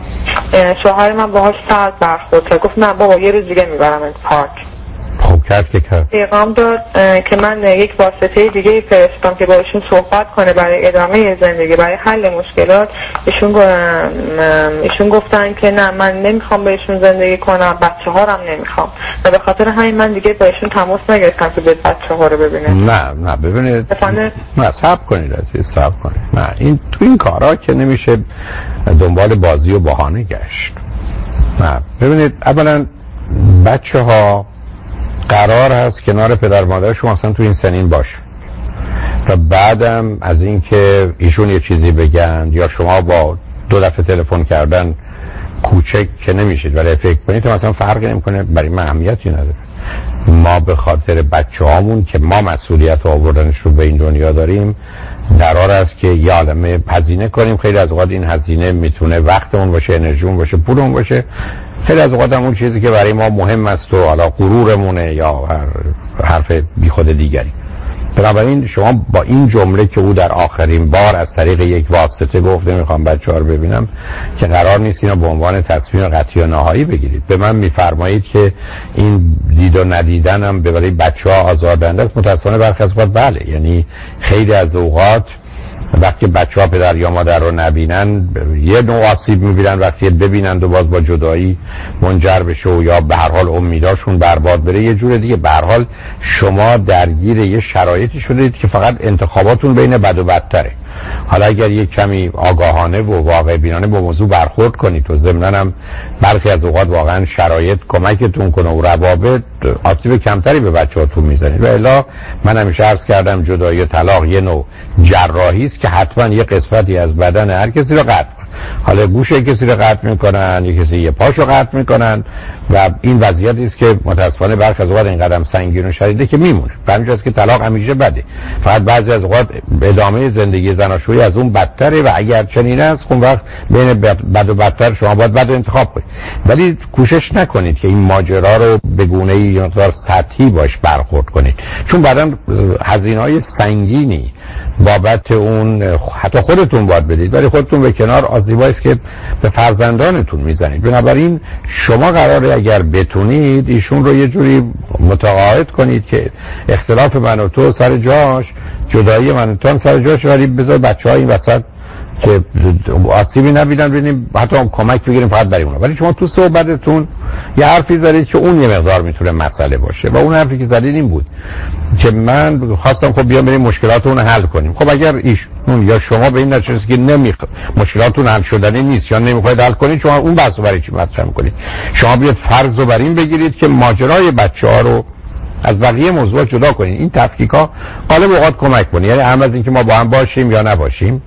شوهر من باهاش سرد برخورد کرد، گفت نه بابا یه روز دیگه میبرم این پارک. خوب کرد که کرد. پیغام داد که من یک واسطه دیگه فرستم که با ایشون صحبت کنه برای ادامه زندگی، برای حل مشکلات. ایشون ایشون گفتن که نه من نمیخوام با ایشون زندگی کنم، بچه ها رو هم نمیخوام و به خاطر همین من دیگه با ایشون تماس نگرفتم که به بچه ها رو ببینه. نه نه ببینید بفنده... نه صبر کنید عزیز، صبر کنید. نه این تو این کارا که نمیشه دنبال بازی و بهانه گشت. نه ببینید اولا بچه ها قرار هست کنار پدر مادرشون اصلا تو این سنین باشه و بعدم از این که ایشون یه چیزی بگن یا شما با دو دفعه تلفن کردن کوچک که نمیشید ولی فکر کنید مثلا فرقی نمیکنه، برای من اهمیتی نداره. ما به خاطر بچه هامون که ما مسئولیت آوردنش رو به این دنیا داریم قرار است که یه عالمه هزینه کنیم. خیلی از اوقات این هزینه میتونه وقتمون باشه، انرژیمون باشه، پولمون باشه. خیلی از اوقات اون چیزی که برای ما مهم است و حالا غرورمونه یا هر حرف بیخود دیگری. بنابراین شما با این جمله که او در آخرین بار از طریق یک واسطه گفت نمیخوام بچه‌ها رو ببینم، که قرار نیست اینو به عنوان تصمیم قطعی و نهایی بگیرید. به من میفرمایید که این دید و ندیدنم به برای بچه‌ها آزاردهنده است. متأسفانه برخی از اوقات بله، یعنی خیلی از اوقات وقتی بچه ها پدر یا مادر رو نبینن یه نوع آسیب میبینن، وقتی ببینن و باز با جدایی منجر بشه و یا به هر حال امیداشون برباد بره یه جور دیگه. به هر حال شما درگیر یه شرایطی شدید که فقط انتخاباتون بین بد و بدتره. حالا اگر یک کمی آگاهانه و واقع بینانه با موضوع برخورد کنید و ضمناً هم برخی از اوقات واقعا شرایط کمکتون کنه و روابط، آسیب کمتری به بچه‌هاتون میزنید. و الا من همیشه عرض کردم جدایی و طلاق یه نوع جراحی است که حتما یه قسمتی از بدن هر کسی رو قطع کنه. حالا گوش کسی رو قطع میکنن، یه کسی یه پاشو قطع میکنن و این وضعیتی است که متاسفانه برخی از اوقات این قدم سنگین و شدیده که میمونه. همین است که طلاق همیشه بده، فقط بعضی از اوقات ادامه زندگی زناشویی از اون بدتره و اگر چنین است اون وقت بین بد و بدتر شما باید بد انتخاب کنید. ولی کوشش نکنید که این ماجرا رو به گونه‌ای یا مقدار سطحی باش برخورد کنید، چون بعداً هزینه‌های سنگینی بابت اون حتی خودتون باید بدید، ولی خودتون به کنار آسیبایی است که به فرزندانتون میزنید. بنابراین شما قراره اگر بتونید ایشون رو یه جوری متقاعد کنید که اختلاف من و تو سر جاش، جدایی من و تو سر جاش، ولی بذار بچه‌ها این وسط که آسیبی نبینن ببینیم حتی هم کمک بگیریم فقط برای اونا. ولی شما تو صحبتتون یه حرفی زدید که اون یه مقدار میتونه مسئله باشه و اون حرفی که زدید این بود که من خواستم خب بیام بریم مشکلاتون رو حل کنیم. خب اگر ایشون یا شما به این نتیجه رسیدید که نمیخواد مشکلاتون حل شدنی نیست یا نمیخواید حل کنید، شما اون بحثو برای چی مطرح میکنید؟ شما بیاد فرض رو بر این بگیرید که ماجرای بچه‌ها رو از بقیه موضوعات جدا کنین. این تفکیک‌ها غالب اوقات کمک کنه، یعنی هم از اینکه ما با هم باشیم یا نباشیم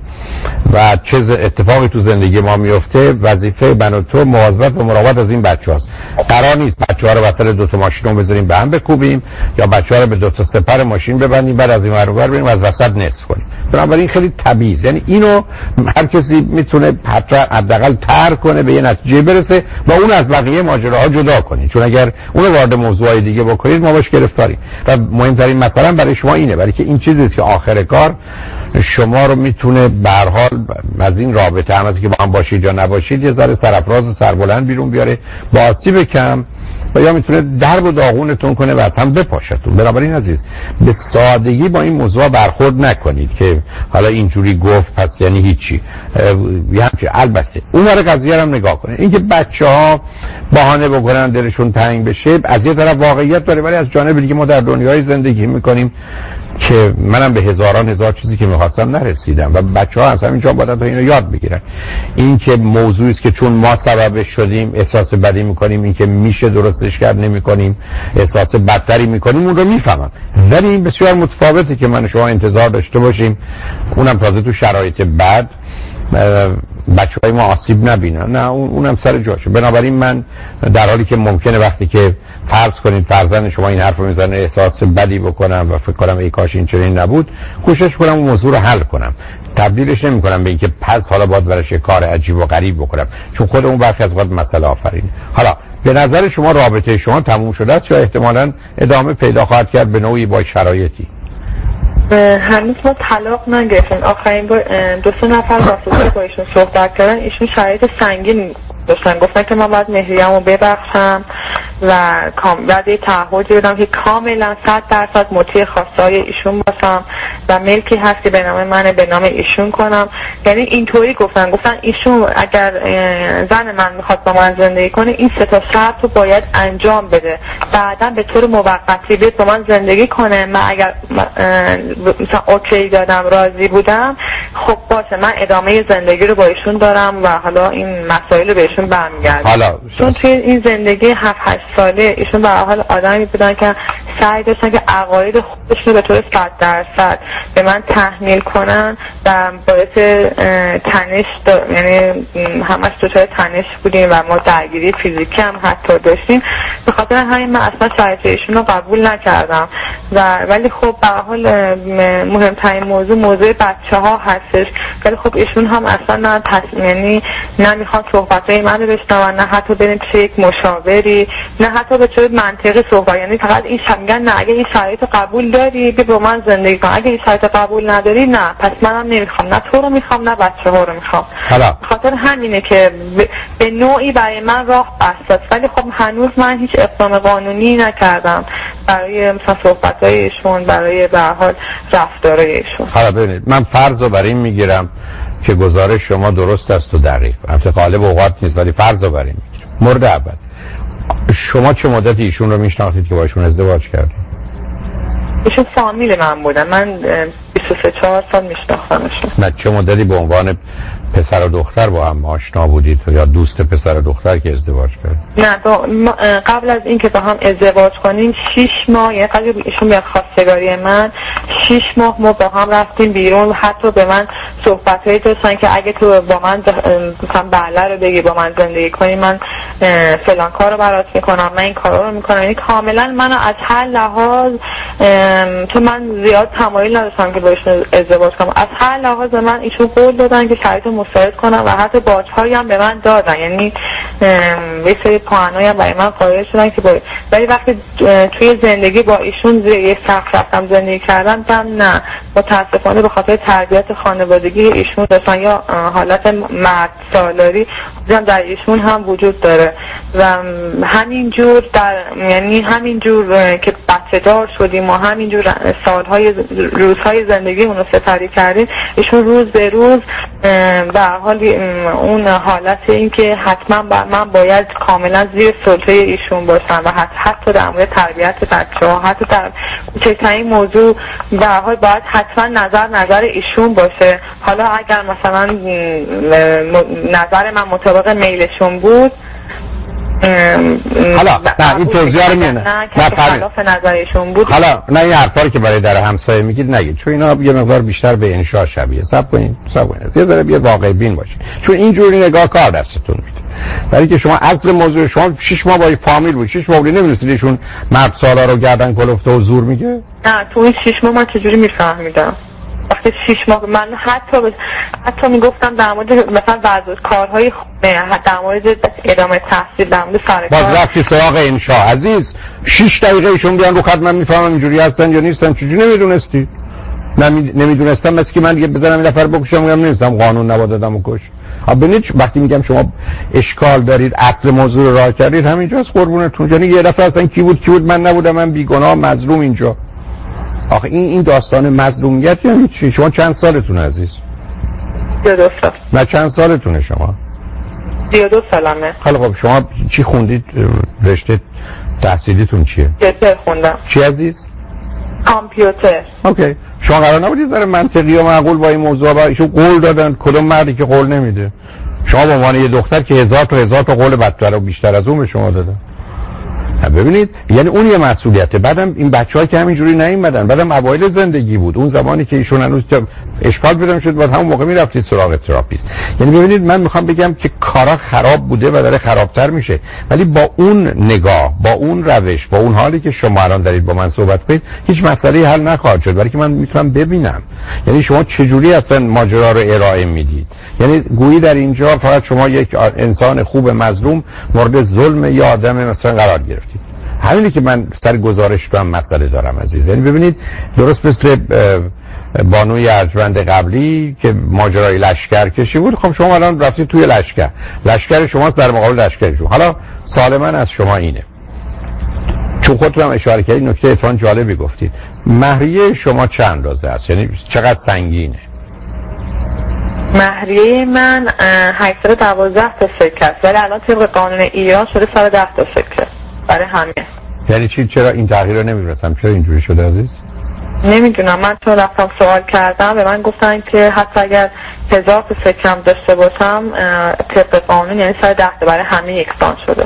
و چه اتفاقی تو زندگی ما میفته، وظیفه من و تو مواظبت و مراقبت از این بچه‌هاست. قرار نیست بچه‌ها رو وسط دو تا ماشین رو بذاریم به هم بکوبیم یا بچه‌ها رو به دو تا سپر ماشین ببندیم بعد از این ور اونور بریم از وسط نصف کنیم. بنابراین خیلی طبیعی، یعنی اینو هر کسی میتونه حداقل تر کنه به یه نتیجه برسه و اون از بقیه ماجراها جدا کنید، چون اگر اون رو وارد موضوعای دیگه بکنید ما باش گرفتاریم. و مهمترین مثلا برای شما اینه، برای که این چیزی که آخر کار شما رو میتونه به هر حال از این رابطه هم از که با هم باشید یا نباشید یه ذره سرافراز و سربلند بیرون بیاره با آسیب کم و یا میتونه درب و داغونتون کنه و از هم بپاشتون. بنابراین عزیز به سادگی با این موضوع برخورد نکنید که حالا اینجوری گفت پس یعنی هیچی. یه همچه البته اون ور قضیه هم نگاه کنه، اینکه بچه ها بهانه بکنن دلشون تنگ بشه از یه طرف واقعیت داره، ولی از جانب دیگه ما در دنیای زندگی میکنیم که منم به هزاران هزار چیزی که میخواستم نرسیدم و بچه ها از همینجا باید تا اینو یاد بگیرن. این که موضوعی است که چون ما سببش شدیم احساس بدی میکنیم، این که میشه درستش کرد نمیکنیم احساس بدتری میکنیم، اون رو میفهمم. ولی این بسیار متفاوته که من شما انتظار داشته باشیم اونم تازه تو شرایط بد بچه های ما آسیب نبینن. نه، اونم سر جاشه. بنابراین من در حالی که ممکنه وقتی که فرض کنید فرزند شما این حرف رو میزنه احساس بدی بکنم و فکر کنم ای کاش این چنین نبود، کوشش کنم اون موضوع رو حل کنم، تبدیلش نمی کنم به اینکه پس حالا باید براش یه کار عجیب و غریب بکنم، چون خود اون بخش از وقت مسئله آفرینه. حالا به نظر شما رابطه شما تموم شده است یا احتمالاً ادامه پیدا خواهد کرد به نوعی با شرایطی؟ هنوز ما طلاق نگرفتیم. آخرین بار دو سه نفر واسطه با ایشون صحبت کردن، ایشون شرایط سنگین داشتن، گفتن که من باید مهریه‌مو ببخشم و بعد یه تعهدی بدم که کاملا صد درصد مطیع خواستهای ایشون باشم و ملکی هست که به نام من به نام ایشون کنم. یعنی اینطوری گفتن گفتن ایشون اگر زن من میخواد با من زندگی کنه این سه تا شرط رو باید انجام بده، بعدا به طور موقتی بیاد با من زندگی کنه. من اگر مثلا اوکی دادم راضی بودم، خب باشه من ادامه زندگی رو با ایشون دارم و حالا این مسائل رو بهشون برمیگردم. حالا چون توی این زندگی هفت هشت ساله ایشون به هر حال آدمی بودن که سعی داشتن که عقاید خودشون رو به طور صد درصد به من تحمیل کنن و باعث تنش دا... یعنی همش دچار تنش بودیم و ما درگیری فیزیکی هم حتی داشتیم. به خاطر همین من اصلا شرایط ایشون رو قبول نکردم و ولی خب به هر حال مهمترین موضوع موضوع بچه ها هستش. ولی خب ایشون هم اصلا نه تصمیم یعنی نمیخواد صحبتای من رو بشنون، نه حتی بریم پیش یک مشاوری، نه حتی به طور منطقی صحبت. یعنی فقط این میگن نه اگه این شرایط قبول داری بیا با من زندگی کن، اگه این شرایط قبول نداری نه پس منم نمیخوام، نه تو رو میخوام نه بچه ها رو میخوام. حالا خاطر همینه که به نوعی برای من راه بسته است، ولی خب هنوز من هیچ اقدام قانونی نکردم برای مثلا صحبت‌های ایشون، برای به هر حال رفتارهای ایشون. حالا ببینید من فرض رو برای این میگیرم که گزارش شما درست است و دقیق، البته غالب اوقات نیست ولی فرض رو برای این میگیرم. مورد اول، شما چه مدتی ایشون رو میشناختید که با ایشون ازدواج کردید؟ ایشون فامیل من بودن، من بیست و سه چهار سال میشناختمشون. نه چه مدتی به عنوان پسر و دختر با هم آشنا بودید یا دوست پسر و دختر که ازدواج کردید؟ نه قبل از این که با هم ازدواج کنیم شش ماه، یعنی قبل ایشون بیاد خواستگاری من شش ماه ما با هم رفتیم بیرون. حتی به من صحبتایی داشتن که اگه تو با من مثلا بله رو بگی با من زندگی کنی من فلان کار رو برات میکنم، من این کارا رو میکنم. یعنی کاملا منو از هر لحاظ، چون من زیاد تمایل نداشتم که با ایشون ازدواج کنم، از هر لحاظ من ایشون قول دادن که شرایط مساعد کنم و حتی باج‌هایی هم به من دادن. یعنی یه سری پاهنایی هم برای من قائل شدن که باید. ولی وقتی توی زندگی با ایشون یه سخت رفتم زندگی کردم دم نه متاسفانه به خاطر تربیت خانوادگی ایشون داشتن یا حالت مرد سالاری در ایشون هم وجود داره و همینجور در یعنی همینجور که بچه دار شدیم و همینجور سالهای روزهای زندگی اون رو سپری کردیم، ایشون روز به روز به حال اون حالت این که حتما با من باید کاملا زیر سلطه ایشون باشم و حتی در مورد تربیت بچه ها، حتی در کوچکترین موضوع به حال باید حتما نظر نظر ایشون باشه. حالا اگر مثلا نظر من مطابق میلشون بود حالا نه این توضیح رو میونه نه خلاف نظرشون بود. حالا نه این حرفایی که برای در همسایه میگید نگید، چون اینا یه مقدار بیشتر به انشاء شبیه. صبر کنید صبر کنید یه ذره بیا واقع بین باشید، چون اینجوری نگاه کار دستتون میده. برای که شما اصل موضوع شما شش ماه با فامیل بود، شش ماه نمی‌دونید ایشون مرد سالا رو گردن کلفته و زور میگه؟ نه تو این شش ماه من چجوری میفهمیدم؟ وقتی شش ماه من حتی حتی میگفتم در مورد مثلا وضع کارهای خونه، در مورد ادامه تحصیل، در مورد سر کار. باز رفتی سراغ انشاء عزیز، شش دقیقه ایشون بیان رو خط من میفهمم اینجوری هستن یا نیستن، چجوری نمیدونستی؟ نمیدونستم مثل که من دیگه بزنم این نفر بکشم، میگم نمیستم قانون نباید آدمو کش. ببینید وقتی میگم شما اشکال دارید اصل موضوع رو راه کردید همینجاست قربونتون. یعنی یه دفعه اصلا کی بود کی بود من نبودم، من بیگناه مظلوم اینجا. آخه این این داستان مظلومیت یعنی چی؟ شما چند سالتون عزیز؟ سی و دو سال. نه چند سالتونه شما؟ سی و دو سالمه. خیلی خب شما چی خوندید؟ رشته تحصیلیتون چیه؟ کامپیوتر خوندم. چی عزیز؟ کامپیوتر. اوکی. شما قرار نبودید در منطقی و معقول با این موضوع با ایشون قول دادن؟ کدوم مردی که قول نمیده؟ شما به عنوان یه دختر که هزار تا هزار تا قول بدتر و بیشتر از اون به شما دادن. ببینید یعنی اون یه مسئولیته. بعدم این بچه‌ها که همینجوری نیومدن، بعدم اوایل زندگی بود، اون زمانی که ایشون هنوز اشکال پیدا شد بعد همون موقع میرفتید سراغ تراپیست. یعنی ببینید من میخوام بگم که کارا خراب بوده و داره خرابتر میشه، ولی با اون نگاه، با اون روش، با اون حالی که شما الان دارید با من صحبت کنید هیچ مسئله‌ای حل نخواهد شد، برای که من میتونم ببینم یعنی شما چجوری اصلا ماجرا رو ارائه میدید. یعنی گویی در اینجا فقط شما یک انسان خوب مظلوم مورد ظلم یا آدم مثلا قرار گرفتید. همینه که من سر گزارش تو هم مسئله دارم عزیز. یعنی ببینید درست مثل بانوی ارجمند قبلی که ماجرای لشکر کشی بود، خب شما الان رفتید توی لشکر، لشکر شماست در مقابل لشکر شما. حالا سوال من از شما اینه، چون خودتون هم اشاره کردید نکته اتفاقا جالبی گفتید، مهریه شما چند اندازه است؟ یعنی چقدر سنگینه؟ مهریه من هشتصد و دوازده تا سکه است، ولی الان طبق قانون ایران شده صد و ده تا سکه برای همه. یعنی چی؟ چرا این تغییر رو نمی‌رسم؟ چرا اینجوری شده عزیز؟ نمیدونم، من چون رفتم سوال کردم به من گفتن که حتی اگر هزار تا سکم داشته باشم طبق قانون یعنی صد و ده تا برای همه یکسان شده.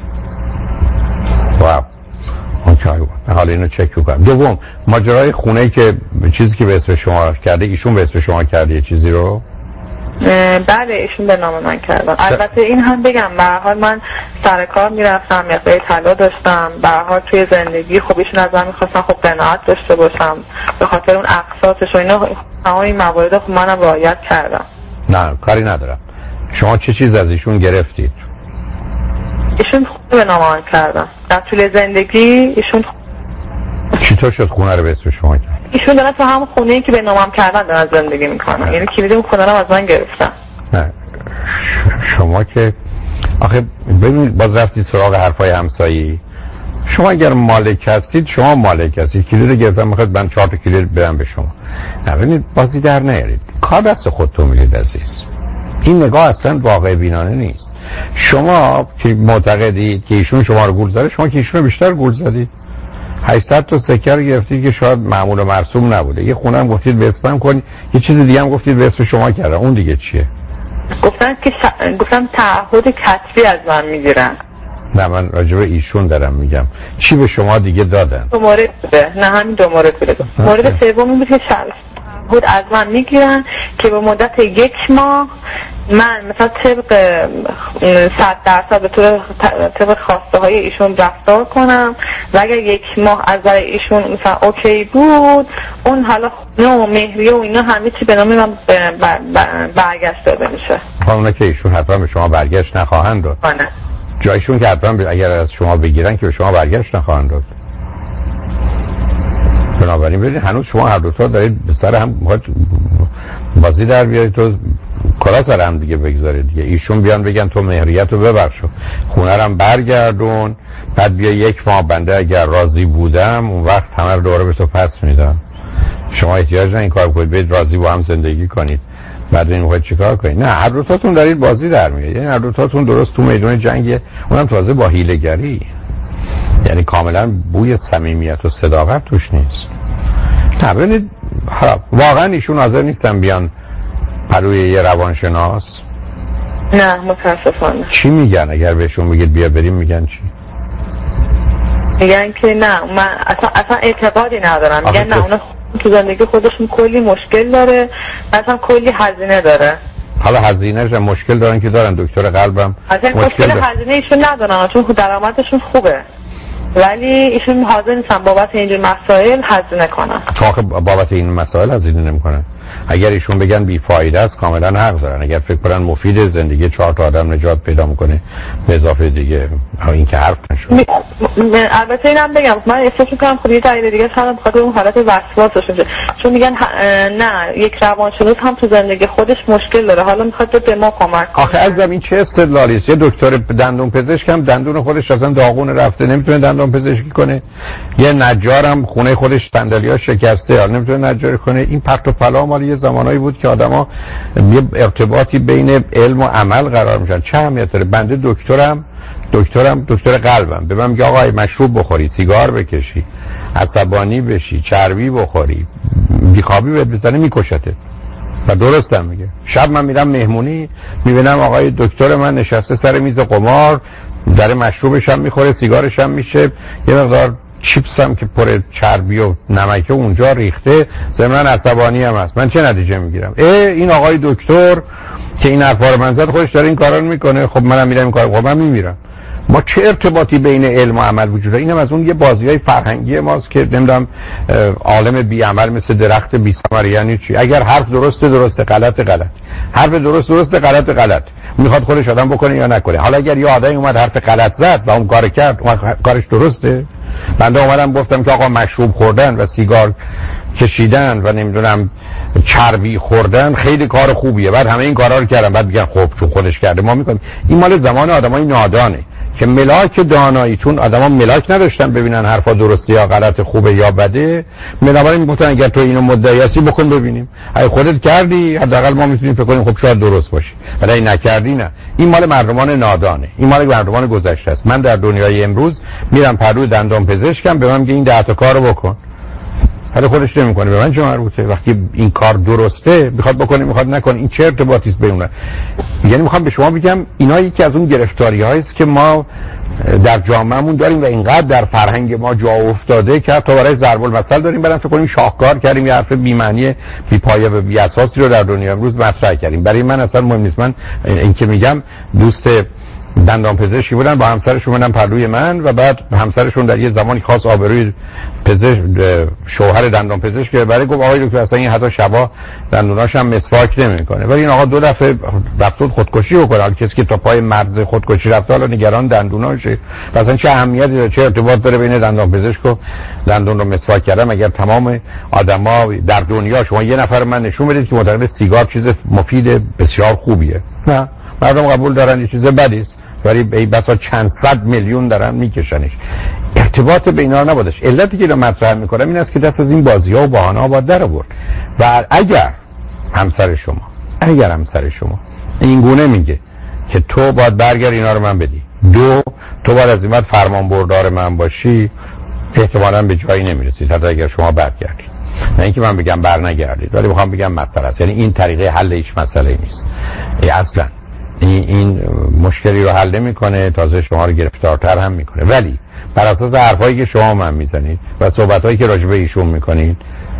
واو. اوکی. حالا اینو چک کنم. دوم، ماجرای خونه‌ای که چیزی که به اسم شما کرده، ایشون به اسم شما کرده یه چیزی رو؟ بله ایشون به نام من کردن. البته این هم بگم به هر حال من سر کار میرفتم، مقدار طلا داشتم، به هر حال توی زندگی خب ایشون از من میخواستن خب قناعت داشته باشم به خاطر اون اقساطش و اینا، همه این موارد خب منم رعایت کردم. نه کاری ندارم. شما چه چیز از ایشون گرفتید؟ ایشون خود به نام من کردن در طول زندگی. ایشون چطور شد خونه رو به اسم شما کرد؟ ایشون دارن تو همون خونه‌ای که به نامم کردن دارن زندگی میکنن، یعنی کلید اون خونه رو از من گرفتن. نه شما که آخه ببینید باز رفتید سراغ حرفای همسایی. شما اگر مالک هستید شما مالک هستید، کلید رو گرفتن میخواد من چهار تا کلید بدم به شما. نه ببینید بازی در نیارید، کار دست خودتون میگید عزیز. این نگاه اصلا واقع بینانه نیست. شما که معتقدید که ایشون شما رو گول زده، شما که ایشون رو بیشتر گول زدید. هشتصد تا سکه رو گرفتید که شاید معمول و مرسوم نبوده، یه خونه هم گفتید به اسمم کنید، یه چیز دیگه هم گفتید به اسم شما کردن، اون دیگه چیه؟ گفتن که ش... گفتم تعهد کتبی از من میگیرن. نه من راجع به ایشون دارم میگم، چی به شما دیگه دادن؟ دو مورد بوده، نه همین دو مورد بوده. مورد سوم این بود که تعهد از من میگیرن که به مدت یک ماه من مثلا طبق صد درصد به طور طبق خواسته های ایشون رفتار کنم و اگر یک ماه از نظر ایشون مثلا اوکی بود، اون حالا خونه و مهریه و اینا همه چی به نام من برگشت داده میشه. خانونه که ایشون حتما به شما برگشت نخواهند داد. نه جایشون که حتما اگر از شما بگیرن که به شما برگشت نخواهند داد. بنابراین ببینید هنوز شما هر دو تا دارید سر هم بازی در بیارید تو کلا سر هم دیگه بگذارید دیگه. ایشون بیان بگن تو مهریت رو ببخشو، خونه رم برگردون، بعد بیا یک ماه بنده اگر راضی بودم اون وقت همه رو دوباره به تو پس میدم. شما احتیاج نه این کار کنید، برید راضی با هم زندگی کنید بعد این وقت چیکار کنید؟ نه هر دو تاتون دارید بازی در میارید، یعنی هر دو تاتون درست تو میدون جنگه، اونم تازه با حیله‌گری، یعنی کاملا بوی صمیمیت و صداقت توش نیست. نه ببینید واقعا ایشون حاضر نیستن بیان پروی یه روانشناس؟ نه متاسفانه. چی میگن اگر بهشون میگید بیا بریم میگن چی؟ میگن که نه من اصلا اصلا اعتقادی ندارم، میگن نه اونا تو زندگی خودشون کلی مشکل داره، مثلا کلی هزینه داره. حالا هزینه‌ش مشکل دارن که دارن، دکتر قلبم مشکل هزینه ایشون ندارن چون درآمدشون خوبه، ولی ایشون حاضر نیستن بابت اینجور مسائل هزینه کنن. تو آخه بابت این مسائل هزینه نمی‌کنن. اگر ایشون بگن بیفایده است کاملا حق دارن. اگر فکر کنن مفید زندگی چهار تا آدم نجات پیدا میکنه به اضافه دیگه این که حرف نشد. البته اینم بگم من احساس میکنم خود یه دلیل دیگه هم بخاطر اون حالت وسواس شده، چون میگن نه یک روانشناس هم تو زندگی خودش مشکل داره، حالا میخواد به ما کمک کنه. آخه عزیزم این چه استدلالی است؟ یه دکتر دندون پزشک هم دندون خودش اصلا داغون رفته نمیتونه دندون پزشکی کنه، یه نجارم خونه خودش صندلی‌ها شکسته حالا نمیتونه نجاری کنه. این پرت و پلا مال یه زمانایی بود که آدما یه ارتباطی بین علم و عمل قرار میشن. چه اهمیت داره؟ بنده دکترم دکترم دکتر قلبم به من میگه آقا مشروب بخوری، سیگار بکشی، عصبانی بشی، چربی بخوری، بیخوابی بهت بزنه میکشته. و درستم میگه. شب من میرم مهمونی میبینم آقای دکتر من نشسته سر میز قمار، در مشروبش هم میخوره، سیگارش هم میشه، یه مقدار چیپس هم که پر چربی و نمکه اونجا ریخته، ضمن عصبانی هم هست. من چه نتیجه میگیرم؟ اه این آقای دکتر که این حرفا رو من زد خودش داره این کارا رو میکنه، خب منم میرم این کارو، خب من میمیرم. ما چه ارتباطی بین علم و عمل وجود داره؟ اینم از اون یه بازیای فرهنگی ماست که نمیدونم عالم بی عمل مثل درخت بی ثمر. یعنی چی؟ اگر حرف درسته درسته، غلط غلط، حرف درست درسته، غلط غلط، میخواد خودش آدم بکنه یا نکنه. حالا اگر یه آدمی اومد حرف غلط زد و اون کار کرد، اون کارش درسته؟ بنده اومدم گفتم که آقا مشروب خوردن و سیگار کشیدن و نمیدونم چربی خوردن خیلی کار خوبیه، بعد همه این کارا رو کردن، بعد میگن خب چون خودش کرده ما میکنیم. این مال زمان آدمای نادانه که ملاک دانایی، چون آدما ملاک نداشتن ببینن حرفا درسته یا غلط، خوبه یا بده. بنابراین میگفتن اگر تو اینو مدعی هستی بکن ببینیم، اگه خودت کردی حداقل ما میتونیم فکر کنیم خب شاید درست باشه، ولی اگه نکردی نه. این مال مردمان نادانه، این مال مردمان گذشته است. من در دنیای امروز میرم پرو دندان پزشکم به من میگه این ده تا کارو بکن، حالا خودش نمیکنه، به من چه مربوطه؟ وقتی این کار درسته میخواد بکنه میخواد نکنه، این چه ارتباطی است بین اون؟ یعنی میخوام به شما بگم اینا یکی از اون گرفتاری‌هایی است که ما در جامعهمون داریم و اینقدر در فرهنگ ما جا افتاده که تا برای ضرب المثل داریم برام فکر کنیم شاهکار کردیم، یه حرف بی معنی بی پایه و بی اساسی رو در دنیا امروز مطرح کردیم. برای من اصلا مهم نیست. من این که میگم دوست دندان پزشکی بودن، با همسرشون اومدن پهلوی من و بعد همسرشون در یه زمانی خاص آبروی پزشک شوهر دندان پزشک برای گفت آقای دکتر اصلا این حتی شبا دندوناش هم مسواک نمیکنه، ولی این آقا دو دفعه رفت خودکشی بکنه. کسی که تا پای مرز خودکشی رفته حالا نگران دندوناشه، مثلا چه اهمیتی داره، چه ارتباط داره بین دندان پزشک و دندون رو مسواک کردن؟ اگر تمام آدما در دنیا شما یه نفر من نشون بدید که معتقد سیگار چیز مفید بسیار خوبیه، نه مردم قبول دارن یه چیز بدی است، ولی ای بسا چند صد میلیون دارن میکشنش. ارتباط بین اینا نبودش. علتی که رو مطرح میکنم این است که دست از این بازی‌ها و بهانه‌ها باید در آورد. و اگر همسر شما اگر همسر شما این گونه میگه که تو باید برگردی اینا رو من بدی، دو تو باید از این بعد فرمان بردار من باشی، احتمالاً به جایی نمیرسید حتی اگر شما برگردید. نه اینکه من بگم بر نگردید، ولی میخوام بگم مسئله است. یعنی این طریقه حل هیچ مسئله نیست. ای اصلا این, این مشکلی رو حل نمیکنه، تازه شما رو گرفتارتر هم میکنه. ولی بر اساس حرفایی که شما من میزنید و صحبتایی که راجع به ایشون میکنید،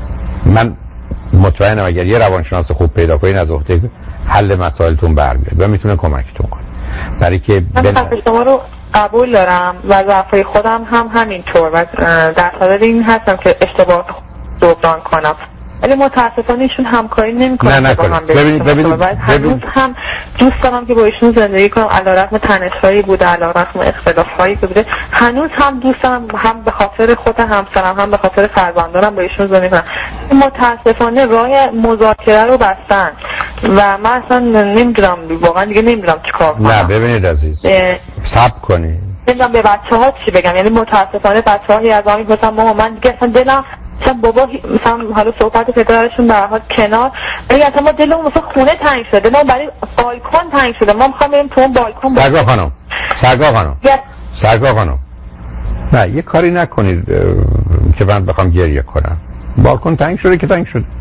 من مطمئنم اگر یه روانشناس خوب پیدا کنید از عهده حل مسائلتون برمیاد و میتونه کمکتون کنه. برای که من بل... شما رو قبول دارم و ضعفای خودم هم همینطور و در صدد این هستم که اشتباه جبران کنم، ولی متاسفانه ایشون همکاری نمی‌کنه. نه نکنه. ببینید ببینید هنوز هم دوست دارم که با ایشون زندگی کنم، علیرغم تنش‌هایی بوده، علیرغم اختلاف‌هایی که بوده، هنوز هم دوست دارم هم به خاطر خود همسرم هم به خاطر فرزندانم با ایشون زندگی کنم. متاسفانه راه مذاکره رو بستن و من اصلا نمی‌دونم، واقعا دیگه نمی‌دونم چیکار کنم. نه ببینید عزیز صبر کنید. نمی‌دونم به بچه‌ها چی بگم. یعنی متاسفانه بچه‌ها از آن میگفتن مامان من دیگه اصلا دلم مثلا بابا مثلا حالا صحبت پدرشون به هر حال کنار، ولی اصلا ما دلمون مثلا خونه تنگ شده، ما برای بالکن تنگ شده، ما می‌خوام بریم تو اون بالکن. سرگاه خانم سرگاه خانم سرگاه خانم نه یه کاری نکنید که من بخوام گریه کنم. بالکن تنگ شده که تنگ شده.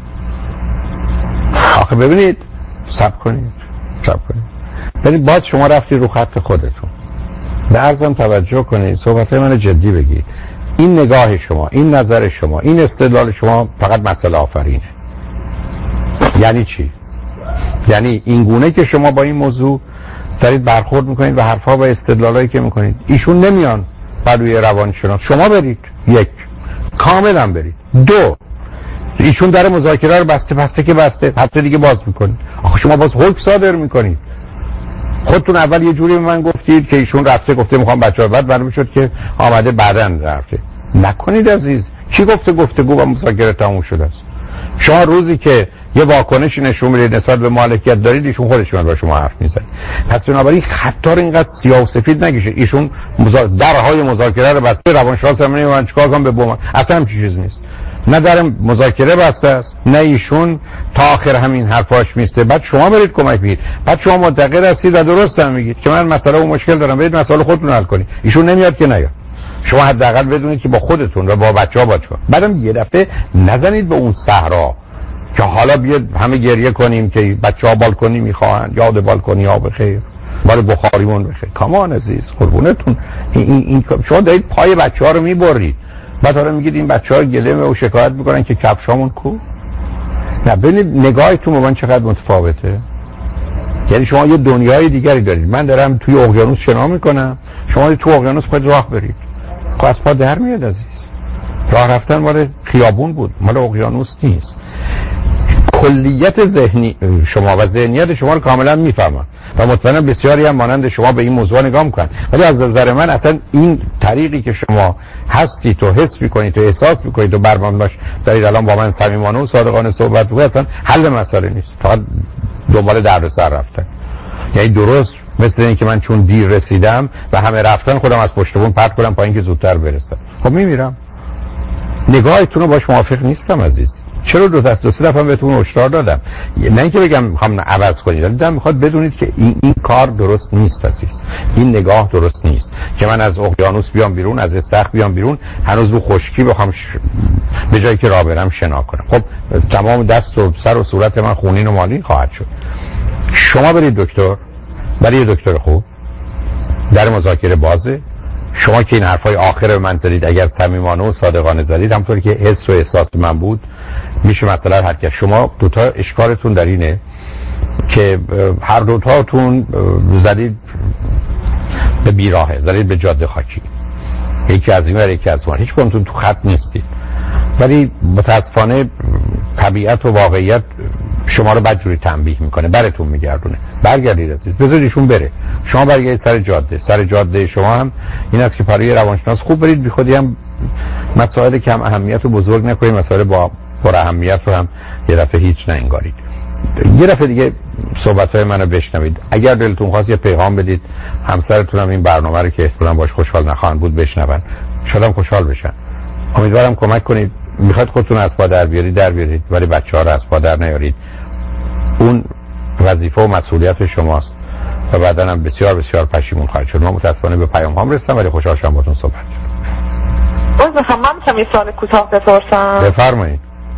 آخه ببینید صبر کنید صبر کنید ببینید باز شما رفتی رو خط خودتون. به عرضم توجه کنید، صحبت من جدی بگید. این نگاه شما، این نظر شما، این استدلال شما فقط مسئله آفرینه. یعنی چی؟ یعنی این گونه که شما با این موضوع دارید برخورد میکنید و حرفا و استدلالایی که میکنید، ایشون نمیان پلوی روانشناس، شما برید. یک، کاملا برید. دو، ایشون در مذاکره رو بسته بسته که بسته هفته دیگه باز میکنید. آخه شما باز حکم صادر میکنید. خودتون اول یه جوری به من گفتید که ایشون رفته گفته میخوام بچه‌ها، بعد معلوم شد که آمده بعدن رفته. نکنید عزیز. کی گفته گفتگو و مذاکره تموم شده است؟ شما روزی که یه واکنشی نشون میدید نسبت به مالکیت دارید، ایشون خودشون با شما حرف میزنه. پس بنابراین خطا رو اینقدر سیاه و سفید نگیشه. ایشون مزا... درهای مذاکره رو بسته، روانشناس هم من چیکار کنم به بوم، اصلا هم چیز نیست. نه در مذاکره بسته است، نه ایشون تا آخر همین حرفاش میسته. بعد شما برید کمک بگید، بعد شما معتقد هستید و درست هم میگید که من مسئله و مشکل دارم، برید مسئله خودتون حل کنید. ایشون نمیاد که نیاد. شما حداقل بدونید که با خودتون و با بچه‌ها باید کن. بعدم یه دفعه نزنید به اون صحرا که حالا بیاد همه گریه کنیم که بچه‌ها بالکنی میخوان، یاد بالکنی ها بخیر، بار بخاریمون بخیر. کامان عزیز قربونتون، این این شما دارید پای بچه‌ها رو میبرید. بعد حالا میگید این بچه‌ها گله و شکایت میکنن که کفشامون کو. نه ببینید نگاهتون با من چقدر متفاوته. یعنی شما یه دنیای دیگری دارید. من دارم توی اقیانوس شنا میکنم، شما تو اقیانوس خود راه برید. خب از پا در میاد عزیز. راه رفتن مال خیابون بود، مال اقیانوس نیست. کلیت ذهنی شما و ذهنیت شما رو کاملا میفهمم و مطمئنم بسیاری هم مانند شما به این موضوع نگاه میکنن، ولی از نظر من اصلا این طریقی که شما هستید تو حس میکنید تو احساس میکنید تو برنامه‌اش دارید الان با من صمیمانه و صادقانه صحبت میکنید، اصلا حل مسئله نیست، فقط دنبال دردسر رفتن. یعنی درست مثل این که من چون دیر رسیدم و همه رفتن خودم از پشت بون پرت کنم پایین که زودتر برسم. خب میمیرم. نگاهتون رو باش موافق نیستم عزیز. چرا دو دست دو سه دفعه بهتون هشدار دادم، نه اینکه بگم میخوام عوض کنید، ولی دارم میخواد بدونید که این این کار درست نیست عزیز. این نگاه درست نیست که من از اقیانوس بیام بیرون، از استخر بیام بیرون، هنوز رو خشکی بخوام ش... به جایی که راه برم شنا کنم. خب تمام دست و سر و صورت من خونین و مالین خواهد شد. شما برید دکتر، برای دکتر خوب، در مذاکره بازه. شما که این حرفای آخر من زدید اگر صمیمانه و صادقانه زدید همونطوری که حس و احساس من بود، میشه مثلا هر کس شما دوتا اشکالتون در اینه که هر دوتاتون زدید به بیراهه، زدید به جاده خاکی، یکی از این و یکی از اون، هیچ کدومتون تو خط نیستید. ولی متاسفانه طبیعت و واقعیت شما رو بدجوری تنبیه میکنه، براتون میگردونه. برگردید عزیز، بذارید ایشون بره، شما برگردید سر جاده. سر جاده شما هم این است که برای روانشناس خوب برید، بی خودی هم مسائل کم اهمیت رو بزرگ نکنید، مسائل با پر اهمیت رو هم یه دفعه هیچ ننگارید. یه دفعه دیگه صحبت‌های منو بشنوید. اگر دلتون خواست یه پیغام بدید همسرتون هم این برنامه رو که احتمالاً باش خوشحال نخواهند بود بشنون، شاید خوشحال بشن. امیدوارم کمک کنید. میخواید خودتون از پا در بیارید در بیارید، ولی بچه‌ها رو از پا در نیارید. اون وظیفه و مسئولیت شماست و بعداً هم بسیار بسیار پشیمون خواهید شد. من متأسفانه به پیام هام رسیدم، ولی خوشحال شدم باهاتون صحبت کردم. عذر میخوام، من میتونم یه سوال کوتاه بپرسم؟ بفرمایید.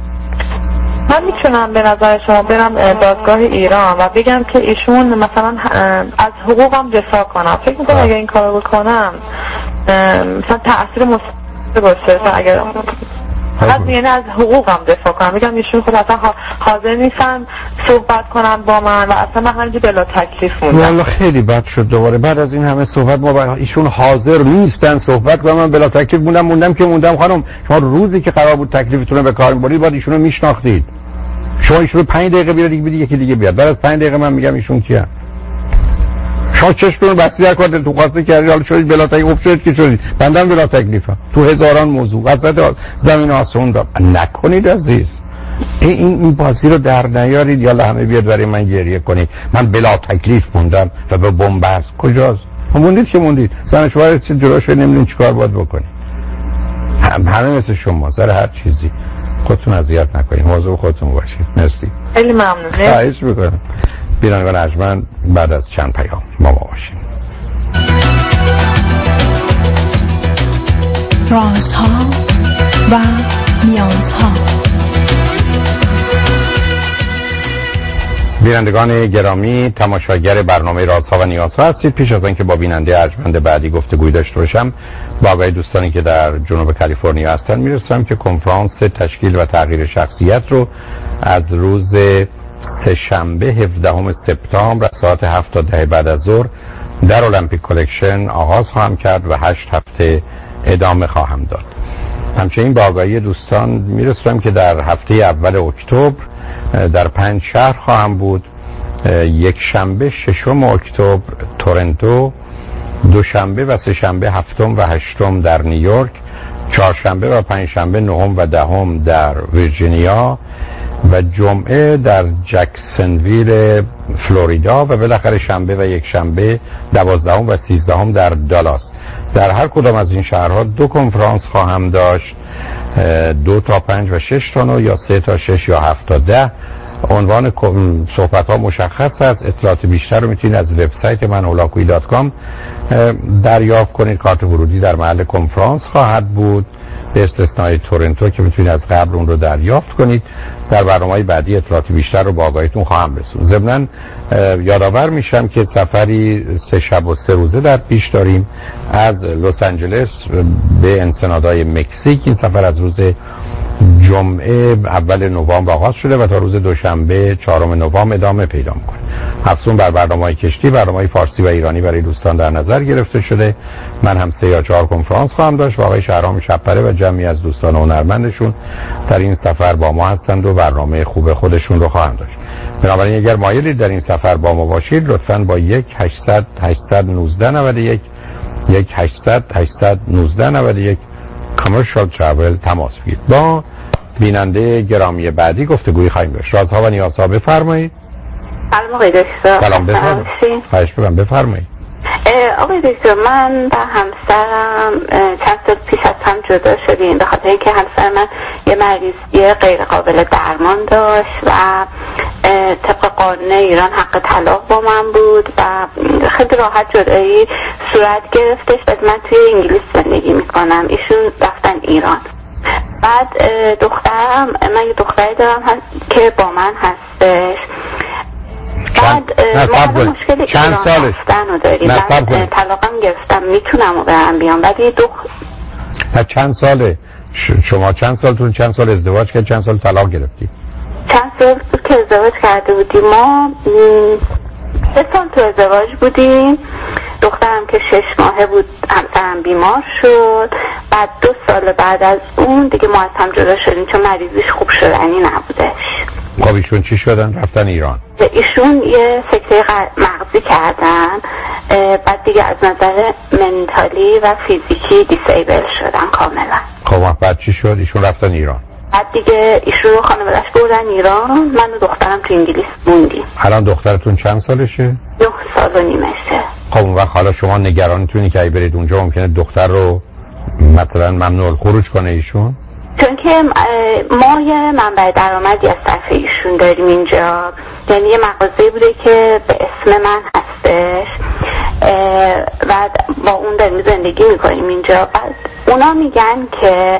من میتونم به نظر شما برم دادگاه ایران و بگم که ایشون مثلا از حقوقم دفاع کنم؟ فکر میکنم اگر این کارو بکنم مثلا تأثیر مثبت باشه. اگر از یعنی از حقوقم دفاع کنم، میگم ایشون خود اصلا حاضر نیستن صحبت کنن با من و اصلا من همینجا بلا تکلیف موندم. والله خیلی بد شد دوباره بعد از این همه صحبت ما با ایشون حاضر نیستن صحبت کنم، من بلا تکلیف موندم. موندم که موندم خانم. شما روزی که قرار بود تکلیفتون رو به کار می‌برید باید ایشونو میشناختید. شما ایشون رو پنج دقیقه بیاد دیگه یکی دیگه بیاد، بعد از پنج دقیقه من میگم ایشون کیه. شما چشمتون بسته در کار تو خواسته کردید، حالا شدید بلا تکلیف، خوب شد که شدید. بندم بلا تکلیفم تو هزاران موضوع وسط زمین و آسمون را نکنید عزیز. این این بازی رو در نیارید. یالا همه بیاد برای من گریه کنید من بلا تکلیف موندم و به بنبست. کجاست؟ موندید که موندید. زن شوهر چه جلوش نمیدونید چیکار باید بکنید. هم همه مثل شما سر هر چیزی. خودتون اذیت نکنید، موضوع خودتون باشید. مرسی. خیلی ممنون. خواهش می‌کنم. بینندگان ارجمند، بعد از چند پیام ما با باشیم. رازها و نیازها. بینندگان گرامی، تماشاگر برنامه رازها و نیازها هستید. پیش از اینکه با بیننده ارجمند بعدی گفتگوی داشته باشم، با آقای دوستانی که در جنوب کالیفرنیا هستن میرسم که کنفرانس تشکیل و تغییر شخصیت رو از روز سه‌شنبه هفدهم سپتامبر ساعت هفت تا ده بعد از ظهر در المپیک کلکشن آغاز خواهم کرد و هشت هفته ادامه خواهم داد. همچنین با آگاهی دوستان میرسونم که در هفته اول اکتبر در پنج شهر خواهم بود. یک شنبه ششم اکتبر تورنتو، دوشنبه و سه شنبه هفتم و هشتم در نیویورک، چهارشنبه و پنجشنبه نهم و دهم در ویرجینیا و جمعه در جکسنویل فلوریدا و بالاخره شنبه و یک شنبه دوازدهم و سیزدهم در دالاس. در هر کدام از این شهرها دو کنفرانس خواهم داشت، دو تا پنج و شش تا نه یا سه تا شش یا هفت تا ده. عنوان صحبت ها مشخص است. اطلاعات بیشتر رو میتونید از وبسایت من هولاکویی دات کام دریافت کنید. کارت ورودی در محل کنفرانس خواهد بود به استثنای تورنتو که میتونید از قبل اون رو دریافت کنید. در برنامه‌های بعدی اطلاعات بیشتر رو با آگاهیتون خواهم رسوند. ضمناً یادآور میشم که سفری سه شب و سه روزه در پیش داریم از لس آنجلس به انسنادای مکزیک. این سفر از روز جمعه اول نوامبر آغاز شده و تا روز دوشنبه چهارم نوامبر ادامه پیدا میکنه. افزون بر برنامه‌های کشتی، برنامه‌های فارسی و ایرانی برای دوستان در نظر گرفته شده. من هم سه یا چهار کنفرانس خواهم داشت و آقای شهرام شب‌پره و جمعی از دوستان هنرمندشون در این سفر با ما هستند و برنامه خوب خودشون رو خواهند داشت. بنابراین اگر مایلید در این سفر با ما باشید لطفاً با یک هشتصد هشتصد و نوزده نود و یک یک هشتصد هشتصد و نوزده نود و یک کامرشال ترافل تماس بگیرید. با بیننده گرامی بعدی گفتگوی خواهیم داشت. رازها و نیازها بفرمایید. سلام آقای دکتر. سلام بفرمایید. خواهش می‌کنم بفرمایید. آقای دکتر، من با همسرم چند سال پیش از هم جدا شدیم به خاطر اینکه همسر من یه مریضی غیر قابل درمان داشت و طبق قانون ایران حق طلاق با من بود و خیلی راحت جدایی صورت گرفتش. بعد من توی انگلیس زندگی میکنم، ایشون رفتن ایران. بعد دخترم، من یه دختری دارم که با من هستش. بعد ما مشکل چند سالش رو داریم. من طلاقم گرفتم، میتونم و برم بیام. بعد یه دختر چند ساله شما چند سالتون چند سال ازدواج کرد، چند سال طلاق گرفتی؟ چند سال که ازدواج کرده بودیم ما، سه سال تو ازدواج بودیم. دخترم که شش ماهه بود همسرم بیمار شد. بعد دو سال بعد از اون دیگه ما از هم جدا شدیم چون مریضیش خوب شدنی نبودش. خب ایشون چی شدن؟ رفتن ایران؟ ایشون یه سکته مغزی کردن. بعد دیگه از نظر منتالی و فیزیکی دیسیبل شدن کاملا. خب بعد چی شد؟ ایشون رفتن ایران. بعد دیگه ایشون رو خانواده‌اش بردن ایران. من و دخترم تو انگلیس موندیم. الان دخترتون چند سالشه؟ نه سال و نیمشه. خب اون وقت حالا شما نگرانتونی که ای برید اونجا ممکنه دختر رو مثلا ممنوع الخروج کنه ایشون؟ چون که ما یه منبع درآمدی از طرف ایشون داریم اینجا، یعنی یه مغازه بوده که به اسم من هستش و با اون داریم زندگی میکنیم اینجا. بعد اونا میگن که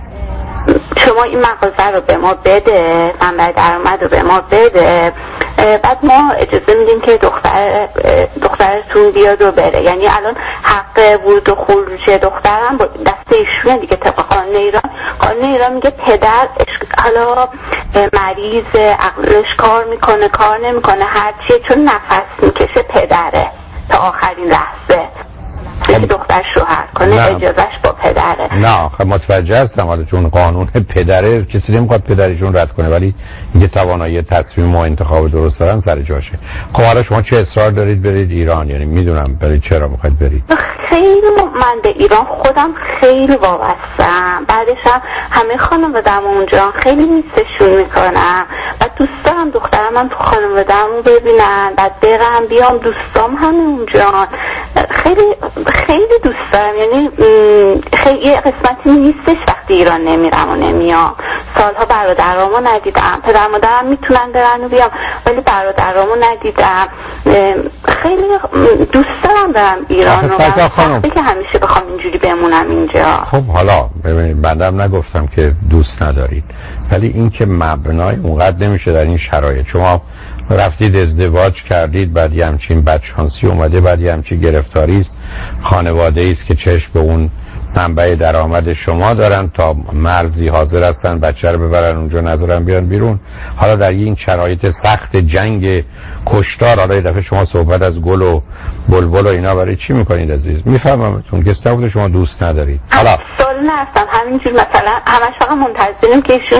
شما این مغازه رو به ما بده، منبع درآمد رو به ما بده، بعد ما اجازه میدیم که دختر دخترتون بیاد و بره. یعنی الان حق ورود و خروج دخترم با دست ایشونه دیگه. طبق قانون ایران، قانون ایران میگه پدر حالا مریض عقلش کار میکنه کار نمیکنه هرچیه، چون نفس میکشه پدره تا آخرین لحظه. که دختر شوهر کنه نه. اجازهش با پدره. نه خب متوجه هستم، حالا چون قانون پدره کسی نمیخواد پدرشون رد کنه، ولی اینکه توانایی تصمیم و انتخاب درست دارن سر جاشه. خب حالا شما چه اصرار دارید برید ایران؟ یعنی میدونم برید چرا میخواید برید؟ خیلی من به ایران خودم خیلی وابستم. بعدش هم همه خانواده‌ام اونجا خیلی میستشون میکنم و دوست دارم دخترم من تو خانواده‌مو ببینن، بعد برم بیام، دوستام همه اونجا. خیلی خیلی دوست دارم. یعنی خیلی یه قسمتی نیستش وقتی ایران نمیرم و نمیام. سالها برادرامو ندیدم، پدر مادرم میتونن برن و بیام ولی برادرامو ندیدم. خیلی دوست دارم برم ایران رو وقتی که همیشه بخوام اینجوری بمونم اینجا. خب حالا ببینید بندم نگفتم که دوست ندارید، ولی این که مبنای اونقدر نمیشه در این شرایط. شما رفتید ازدواج کردید، بعد یه همچین بدشانسی اومده، بعد یه همچین گرفتاری است، خانواده است که چشم به اون منبع درآمد شما دارن، تا مرزی حاضر هستن بچه رو ببرن اونجا نذارن بیان بیرون. حالا در این شرایط سخت جنگ کشتار، حالا یه دفعه شما صحبت از گل و بلبل و اینا برای چی میکنید عزیز؟ میفهممتون که استفاده شما دوست ندارید. حالا سوال نستم همینجور، مثلا همش فقط منتظریم که ایشون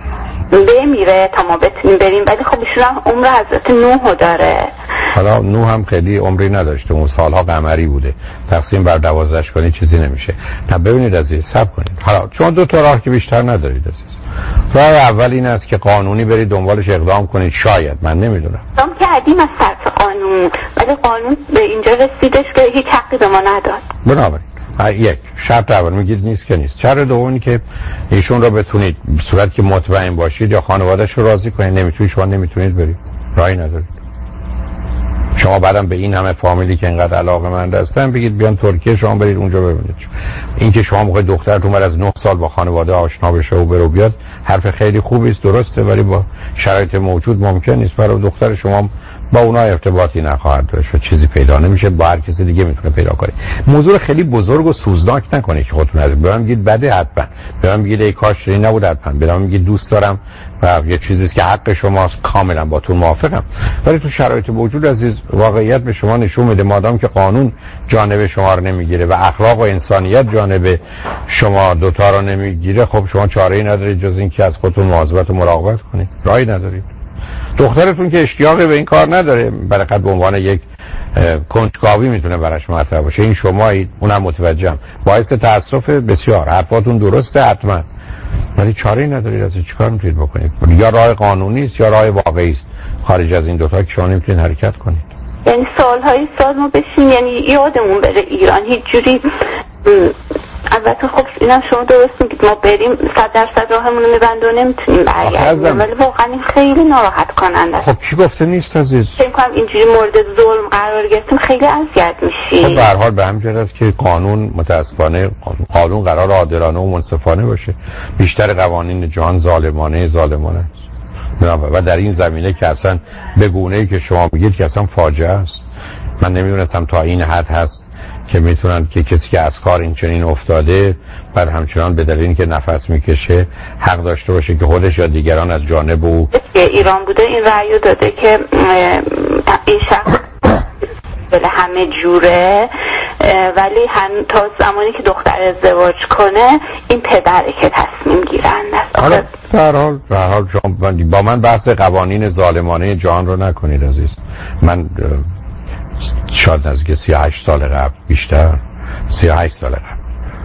بمیره تا ما بتونیم بریم، ولی خب ایشون هم عمر حضرت نوح داره. حالا نوح هم خیلی عمری نداشته، اون سالها قمری بوده، تقسیم بر دوازدهش کنید چیزی نمیشه. نه ببینید عزیز، صبر کنید. حالا چون دو تا راه که بیشتر ندارید عزیز. راه اول این است که قانونی برید دنبالش اقدام کنید، شاید، من نمیدونم. اقدام کردیم از طرف قانون، ولی قانون به اینجا رسیدش که هیچ حقی به ما نداد. بنابراین یک شرط اول میگید نیست که نیست. شرط دومی که ایشون رو بتونید به صورت که مطمئن باشید یا خانواده‌اش رو راضی کنید. نمیتونید، شما نمیتونید برید، راهی ندارید. شما بعدم به این همه فامیلی که اینقدر علاقه‌مند هستن بگید بیان ترکیه، شما برید اونجا ببینید. این که شما موقع دخترتون بعد از نه سال با خانواده آشنا بشه و برو بیاد، حرف خیلی خوبی است، درسته، ولی با شرایط موجود ممکن نیست. برای دختر شما با اونا ارتباطی نخواهد داشت و چیزی پیدا نمیشه، با هر کسی دیگه میتونه پیدا کنه. موضوع خیلی بزرگ و سوزناک نکنید که خودتون از به من بگید بده، حتما به من بگید ای کاش این نبود، حتما به من بگید دوست دارم و یه چیزی که حق شماست، کاملا باتون موافقم. ولی تو شرایط موجود عزیز، واقعیت به شما نشون میده مادام که قانون جانب شما رو نمیگیره و اخلاق و انسانیت جانب شما دوتا رو نمیگیره، خب شما چاره‌ای ندارید جز این که از خودتون مواظبت و مراقبت کنید، راهی ندارید. دخترتون که اشتیاقی به این کار نداره، برقد به عنوان یک کنجکاوی میتونه براش مطرح باشه، این شمایید، اونم متوجهم، باعث تاسف بسیار، حرفاتون درسته حتما، ولی چاره‌ای ندارید. از چیکار میتونید بکنید؟ یا راه قانونی است یا راه واقعی است. خارج از این دو تا که شما نمیتونید حرکت کنید. یعنی سالهای سال ما بشیم، یعنی یادمون بره ایران هیچ جوری. البته خب اینم شما درست میگید، ما بریم صد درصد راهمون رو میبنده و نمیتونیم برگردیم، ولی واقعا این خیلی ناراحت کننده است. خب کی گفته نیست عزیز؟ فکر کنم اینجوری مورد ظلم قرار گرفتیم خیلی اذیت میشیم. خب به هر حال به همین جهت است که قانون متاسفانه قانون قرار عادلانه و منصفانه باشه. بیشتر قوانین جهان ظالمانه ظالمانه است و در این زمینه که اصلا به گونه‌ای که شما میگید که اصلا فاجعه است. من نمیدونستم تا این حد هست که میتونن که کسی که از کار این چنین افتاده بعد همچنان به دلیل اینکه نفس میکشه حق داشته باشه که خودش یا دیگران از جانب او ایران بوده این رأیو داده که این شخص بله همه جوره، ولی هم تا زمانی که دختر ازدواج کنه این پدره که تصمیم گیرنده است. حالا در حال در حال شما با من بحث قوانین ظالمانه جهان رو نکنید عزیز. من شاید از که سی و هشت سال قبل، بیشتر سی و هشت سال قبل،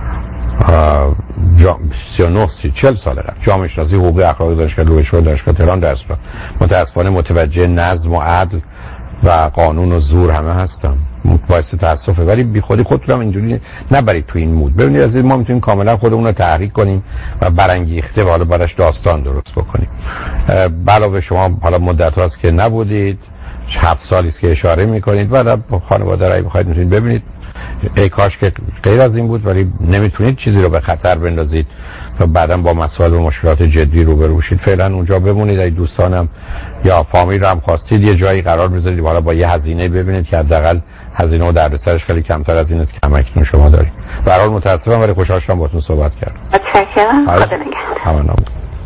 سی و نه سی چل سال قبل جامعه شناسی حقوق اخلاقی دانشگاه دانشگاه دانشگاه تهران درس خوندم. متاسفانه متوجه نظم و عدل و قانون و زور همه هستم، باعث تاسفه، ولی بی خودی خودتون هم اینجوری نبرید تو این مود. ببینید عزیز، ما میتونیم کاملا خودمون رو تحریک کنیم و برانگیخته و حالا براش داستان درست بکنیم. علاوه شما حالا مدت هاست که نبودید، هفت سالی است که اشاره میکنید، بعد خانواده رای بخواید میتونید ببینید. ای کاش که غیر از این بود، ولی نمیتونید چیزی رو به خطر بندازید و بعداً با مسائل و مشکلات جدی روبرو شید. فعلا اونجا بمونید. ای دوستانم یا فامیل رو هم خواستید یه جایی قرار بذارید، حالا با یه هزینه ببینید که حداقل هزینه و دردسرش خیلی کمتر از این است که همکنون شما دارید. به هر حال متاسفم ولی خوشحال شدم باهاتون صحبت کردم. متشکرم. خدا نگهدار.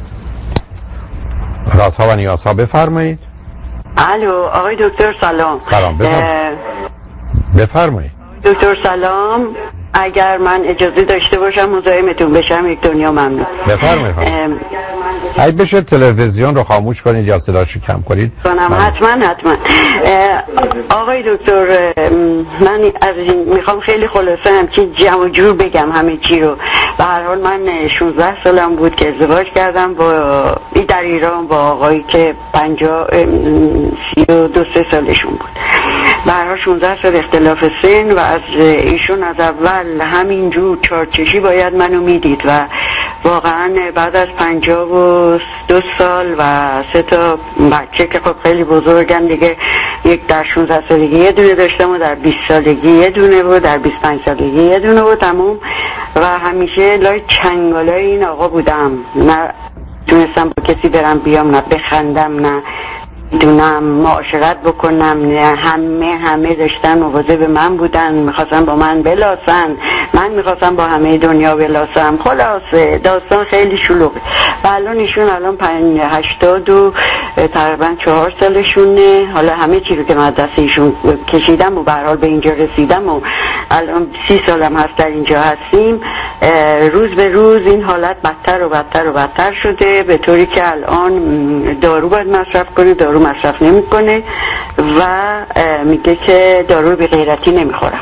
رازها و نیازها بفرمایید. الو آقای دکتر سلام. سلام بفرمایید. بفرمایید دکتر سلام. اگر من اجازه داشته باشم مزاحمتون بشم یک دنیا ممنون. بفرمایید. اگه بشه تلویزیون رو خاموش کنید یا صداشو کم کنید. کنم حتما حتما. آقای دکتر من از این میخوام خیلی خلاصه همچین جمع جور بگم همه چی رو. به هر حال من شانزده سالم بود که ازدواج کردم با در ایران با آقایی که پنجاه سی و دو سه سالشون بود. به هر حال شانزده سال اختلاف سن و از ایشون از اول همینجور چارچشی باید منو میدید و واقعا بعد از پنجاه و دو سال و سه تا بچه که خب خیلی بزرگن دیگه، یک در شانزده سالگی یه دونه داشتم و در بیست سالگی یه دونه بود، در بیست و پنج سالگی یه دونه بود تموم، و همیشه لای چنگالای این آقا بودم، نه تونستم با کسی برم بیام، نه بخندم، نه دونم معاشرت بکنم، همه همه داشتن مواظب من بودن، میخواستن با من بلاسن، من میخواستم با همه دنیا بلاسم. خلاصه داستان خیلی شلوغه و الان ایشون الان پنج هشتاد و تقریبا چهار سالشونه. حالا همه چی رو که من دست ایشون کشیدم و به هر حال به اینجا رسیدم و الان سی سالم هست در اینجا هستیم. روز به روز این حالت بدتر و بدتر و بدتر شده، به طوری که الان دارو باید مصرف کنه، دارو مصرف نمیکنه و میگه که دارو به غیرتی نمیخورم.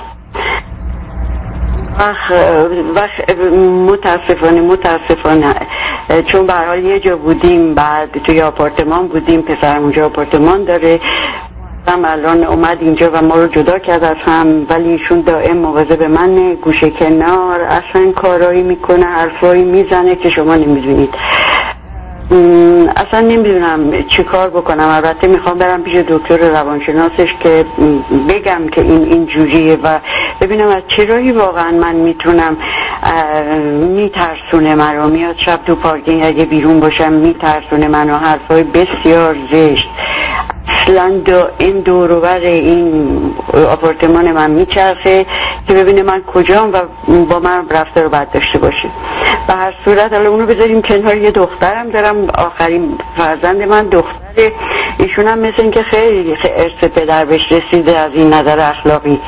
وقت وقت متاسفانه متاسفانه چون به هر حال یه جا بودیم، بعد توی آپارتمان بودیم، پسرم اونجا آپارتمان داره، هم الان اومد اینجا و ما رو جدا کرد از هم، ولی ایشون دائم مواظب منه، گوشه کنار، اصلا کارایی میکنه، حرفایی میزنه که شما نمیدونید. اصلا نمیدونم چی کار بکنم. البته میخوام برم پیش دکتر روانشناسش که بگم که این این جوریه و ببینم از چه راهی واقعا من میتونم. میترسونه منو، میاد شب تو پارکینگ اگه بیرون باشم میترسونه منو، حرفای بسیار زشت، اصلا این دور و بر این آپارتمان من میچرخه که ببینه من کجام و با من رفتار بد داشته باشه. به هر صورت حالا اونو بذاریم کنار، یه دخترم دارم، آخرین فرزند من دختره. ایشون هم مثل این که خیلی ارث پدر بهش رسیده از این نظر اخلاقی،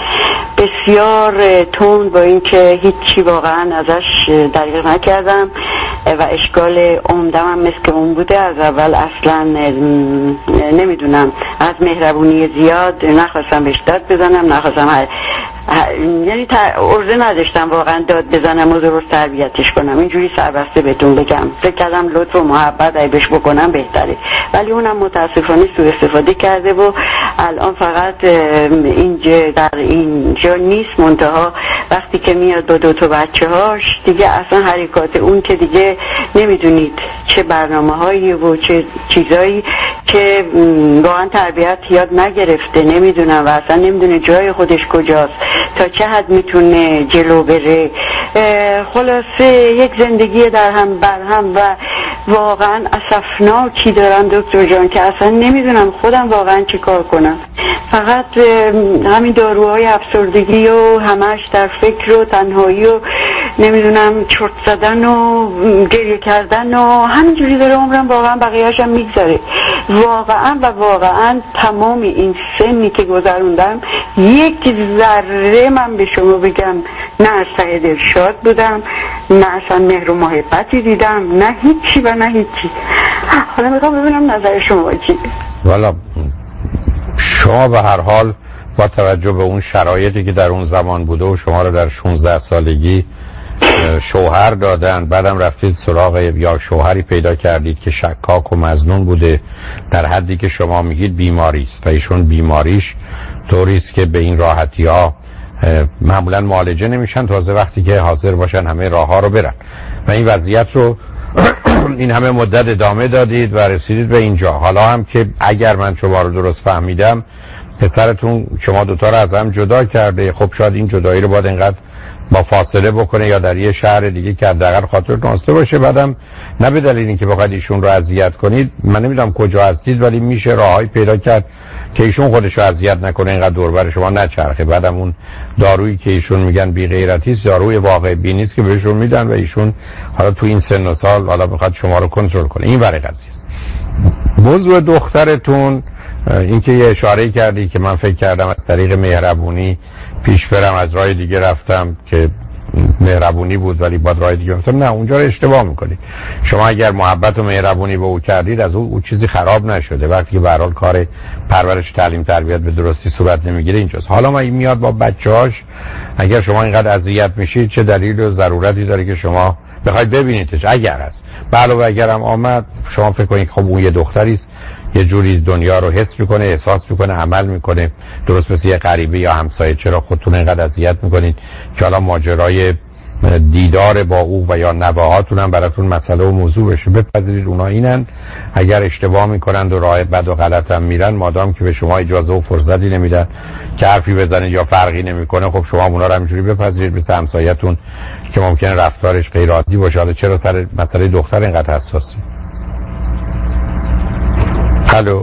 بسیار تند، با این که هیچی واقعا ازش دریغ نکردم و اشکال عمدم هم مثل که اون بوده از اول. اصلا نمیدونم، از مهربونی زیاد نخواستم بهش داد بزنم، نخواستم یعنی عرضه نداشتم واقعا داد بزنم و درست تربیتش کنم. اینجوری سربسته بهتون بگم، فکر کردم لطف و محبت ای بهش بکنم بهتره، ولی اونم متاسفانه سوء استفاده کرده و الان فقط اینجا در اینجا نیست، منتها وقتی که میاد با دو تا بچه هاش دیگه اصلا حرکات اون که دیگه نمیدونید چه برنامه هایی و چه چیزایی که واقعا تربیت یاد نگرفته، نمیدونم و اصلا نمیدونه جای خودش کجاست، تا چه حد میتونه جلو بره. خلاصه یک زندگی در هم بر هم و واقعا اسفناکی دارم دکتر جان که اصلا نمیدونم خودم واقعا چی کار کنم. فقط همین داروهای افسردگی و همش در فکر و تنهایی و نمیدونم چرت زدن و گریه کردن و همینجوری داره عمرم واقعا بقیه‌اش هم میگذره. واقعا و واقعا تمام این سنی که گذروندم یک ذره من به شما بگم نه از ته دل شاد بودم، نه اصلا مهر و محبتی دیدم، نه هیچی و نه هیچی. حالا میخوام ببینم نظر شما چیه. والا شما به هر حال با توجه به اون شرایطی که در اون زمان بوده و شما رو در شانزده سالگی شوهر دادن، بعدم رفتید سراغ یا شوهری پیدا کردید که شکاک و مظنون بوده، در حدی که شما میگید بیماری است و ایشون بیماریش طوری است که به این راحتی ها معمولا معالجه نمیشن، تازه وقتی که حاضر باشن همه راه ها رو برن و این وضعیت رو این همه مدت ادامه دادید و رسیدید به اینجا. حالا هم که اگر من شما رو درست فهمیدم پسرتون شما دوتا رو از هم جدا کرده، خب شاید این جدایی رو باید اینقدر با فاصله بکنه یا در یه شهر دیگه که حداقل خاطرتون آسوده باشه، بعدم نه به دلیل اینکه بخواید ایشون رو اذیت کنید. من نمیدونم کجا هستید ولی میشه راههایی پیدا کرد که ایشون خودش رو اذیت نکنه، اینقدر دور بر شما نچرخه. بعدم اون دارویی که ایشون میگن بی غیرتی است، داروی واقع بینی است که بهشون میدن و ایشون حالا تو این سن و سال حالا میخواد شما رو کنترل کنه. این ور قضیه است. موضوع دخترتون اینکه یه اشاره کردی که من فکر کردم از طریق مهربونی پیش برم، از راه دیگه رفتم که مهربونی بود ولی باید راه دیگه رفتم. نه، اونجا رو اشتباه میکنید. شما اگر محبت و مهربونی به او کردید از او, او چیزی خراب نشده. وقتی که به هر حال کار پرورش تعلیم تربیت به درستی صورت نمیگیره اینجاست. حالا ما این میاد با بچه‌هاش، اگر شما اینقدر اذیت میشید چه دلیل و ضرورتی داره که شما بخواید ببینیدش؟ اگر هست بله، و اگرم آمد شما فکر کنید خب اون یه دختری است، یه جوری دنیا رو حس میکنه، احساس میکنه، عمل میکنه درست مثل یه غریبه یا همسایه. چرا خودتون اینقدر اذیت میکنید که حالا ماجرای دیدار با او و یا نواهاتون هم براتون مسئله و موضوع بشه؟ بپذیرید اونا اینن، اگر اشتباه میکنند و راه بد و غلط هم میرن، مادام که به شما اجازه و فرصتی نمیدن که حرفی بزنید یا فرقی نمیکنه، خب شما اونا رو همینجوری بپذیرید مثل همسایه‌تون که ممکنه رفتارش غیر عادی باشه. حالا چرا سر مسئله دختر اینقدر حساسی؟ الو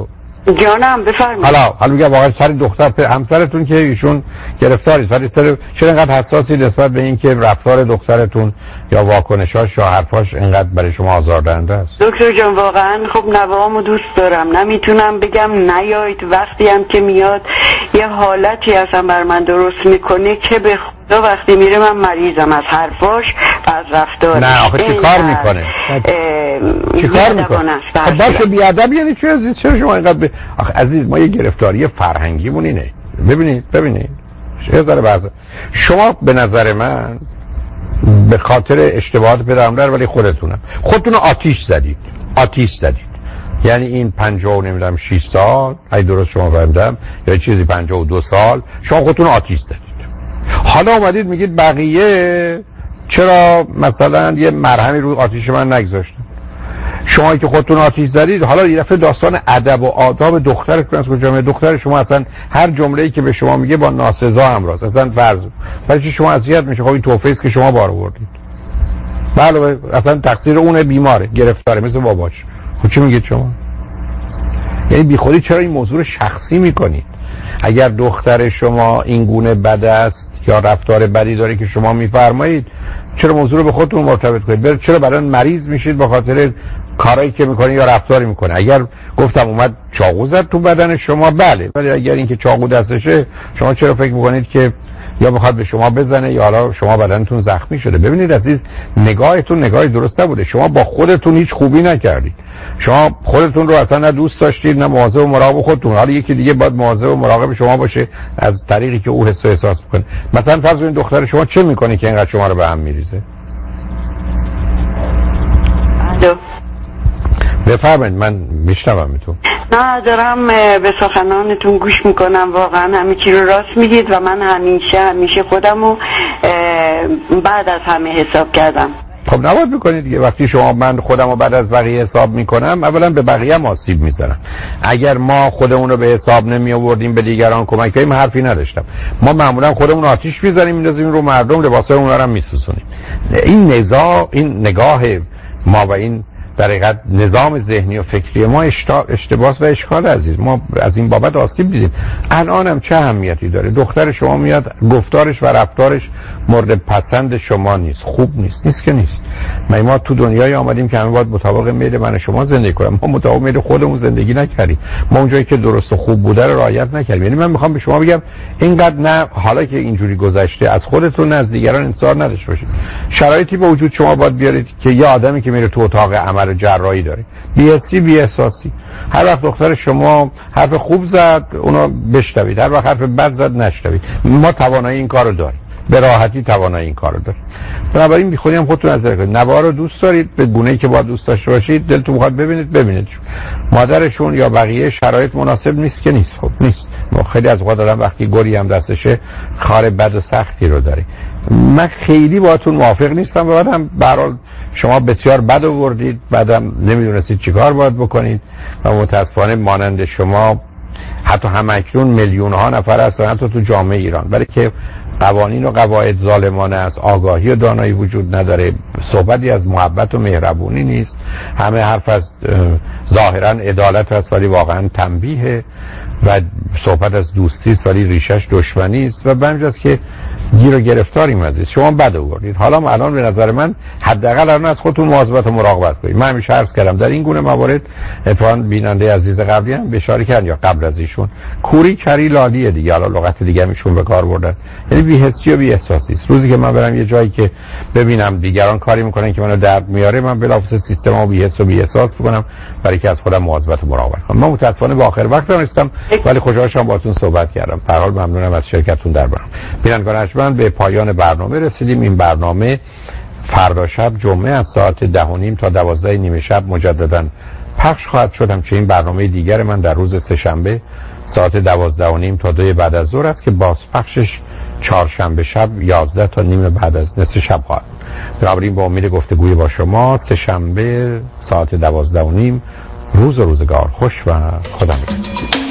جانم بفرمایید. حالا حالا میگم واقعا سر دختر همسرتون که ایشون گرفتاری سر سر چرا اینقدر حساسی نسبت به این که رفتار دخترتون یا واکنشاش یا حرفاش اینقدر برای شما آزاردهنده است؟ دکتر جان واقعا خب نوامو دوست دارم، نمیتونم بگم نیایید، وقتی هم که میاد یه حالتی اصلا بر من درست میکنه که به خدا وقتی میره من مریضم از حرفاش و از رفتارش. نه آخه چی کار میکنه؟ چی کار میکنه؟ خب باشه بیادب یعنی چی عزیز؟ چرا شما اینقدر ب... آخه عزیز ما یه گرفتاری فرهنگیمون اینه. ببینید ببینید یه ذره بعضا شما به نظر من به خاطر اشتباهات پدرم در ولی خودتونم خودتون آتیش زدید آتیش زدید یعنی این پنجاه و نمیدونم شش سال اگه درست شما فهمیدم یا چیزی پنجاه و دو سال شما خودتون آتیش زدید. حالا اومدید میگید بقیه چرا مثلا یه مرهمی روی آتیش من نگذاشتن؟ شما که خودتون آتیش زدید حالا یه دفعه داستان ادب و آداب دخترتون از کجا میاد؟ دختر شما اصلا هر جمله‌ای که به شما میگه با ناسزا همراست، اصلا فرض برای چی شما اذیت میشه؟ خب این توفیق است که شما بار آوردید. بله اصلا تقصیر اون بیماره گرفتاره مثل باباش. خب چی میگید شما؟ یعنی بیخودی چرا این موضوع شخصی میکنید؟ اگر دختر شما این گونه بد است یا رفتار بدی داره که شما میفرمایید چرا موضوع رو به خودتون مرتبط کنید؟ چرا برای مریض میشید به خاطر کارایی که میکنه یا رفتاری میکنه؟ اگر گفتم اومد چاقو زد تو بدن شما بله، ولی اگر اینکه چاقو دستشه شما چرا فکر میکنید که یا میخواد به شما بزنه یا حالا شما بدنتون زخمی شده؟ ببینید عزیز نگاهتون نگاهی درست نبوده. شما با خودتون هیچ خوبی نکردید. شما خودتون رو اصلا نه دوست داشتید نه مواظب و مراقب خودتون. حالا یکی دیگه باید مواظب و مراقب شما باشه از طریقی که او حس و احساس میکنه. مثلا فرض کنید دختر شما چه میکنه که اینقدر شما رو به هم میریزه؟ الو بفرمایید من میشنوم میتون. نه دارم به سخنانتون گوش میکنم، واقعا همه چی رو راست میگید و من همیشه همیشه خودم رو بعد از همه حساب کردم. خب نباید بکنید دیگه. وقتی شما من خودم رو بعد از بقیه حساب میکنم اولا به بقیه هم آسیب میزنم. اگر ما خودمون رو به حساب نمی آوردیم به دیگران کمک کنیم حرفی نداشتم. ما معمولا خودمون آتیش میزنیم میندازیم رو مردم لباسای اونها رو هم میسوزونیم. این نزاع این نگاه ما و این در حقیقت نظام ذهنی و فکری ما اشتباس و اشکال عزیز. ما از این بابت آسیب دیدیم. الان هم چه اهمیتی داره؟ دختر شما میاد گفتارش و رفتارش مورد پسند شما نیست، خوب نیست. نیست که نیست. ما ما تو دنیای آمدیم که همه باید مطابق میل من و شما زندگی کنیم. ما مطابق میل خودمون زندگی نکردیم. ما اونجایی که درست و خوب بوده رو رعایت نکردیم. یعنی من میخوام به شما بگم اینقدر نه حالا که اینجوری گذشته از خودتون از دیگران انتظار نداشته باشید. شرایطی به وجود شما باید بیارید که یه آدمی که میره تو اتاق عمل جراحی داره بی حسی بی احساسی هر وقت دختر شما حرف خوب زد اونو بشنوید، هر وقت حرف بد زد نشنوید. ما توانایی این کارو داریم، به راحتی توانایی این کارو داریم. بنابراین بی خودی هم خودتون نظر کنید. نوار رو دوست دارید به گونه‌ای که باید دوست داشته باشید، دلتون میخواد ببینید ببینید. مادرشون یا بقیه شرایط مناسب نیست که نیست. خب نیست. ما خیلی از وقت دارم وقتی گوری هم دستشه خار بد و سختی رو داره. من خیلی باهاتون موافق نیستم. بعدم به هر حال شما بسیار بد آوردید، بعدم نمیدونستید چیکار باید بکنید و متاسفانه مانند شما حتی همکنون میلیون ها نفر هستن حتی تو جامعه ایران، برای که قوانین و قواعد ظالمانه است، آگاهی و دانایی وجود نداره، صحبتی از محبت و مهربونی نیست، همه حرف از ظاهرا عدالت است ولی واقعا تنبیه و صحبت از دوستی است ولی ریشش دشمنی است و به همین جاست که گیر و گرفتاریم عزیز. شما بد آوردید. حالا ما الان به نظر من حداقل الان از خودتون مواظبت و مراقبت کنید. من همیشه عرض کردم در این گونه موارد اتفاقا بیننده عزیز قبلی هم اشاره کردن یا قبل از ایشون کوری کری لالیه دیگه، حالا لغت دیگه میشون به کار بردن. یعنی بی حسی و بی احساسی است. روزی که من برم یه جایی که ببینم دیگران کاری میکنن که منو درد میاره من بلافاصله سیستممو بی حس و بی احساس بکنم برای که از خودم مواظبت و مراقبت کنم. من متاسفانه با آخر وقت دانستم ولی خوشحال شدم باهاتون صحبت کردم. به هر حال ممنونم از شرکتتون در برنامه. بینندگان من به پایان برنامه رسیدیم. این برنامه فردا شب جمعه از ساعت ده و نیم تا دوازده نیمه شب مجددا پخش خواهد شد. همچنین این برنامه دیگر من در روز سه‌شنبه ساعت دوازده و نیم تا دو بعد از ظهر است که بازپخشش چهارشنبه شب یازده تا نیم بعد از نصف شب خواهد. بنابراین با امید گفتگوی با شما سه‌شنبه ساعت دوازده و نیم. روز و روزگار خوش و خدا نگهدار.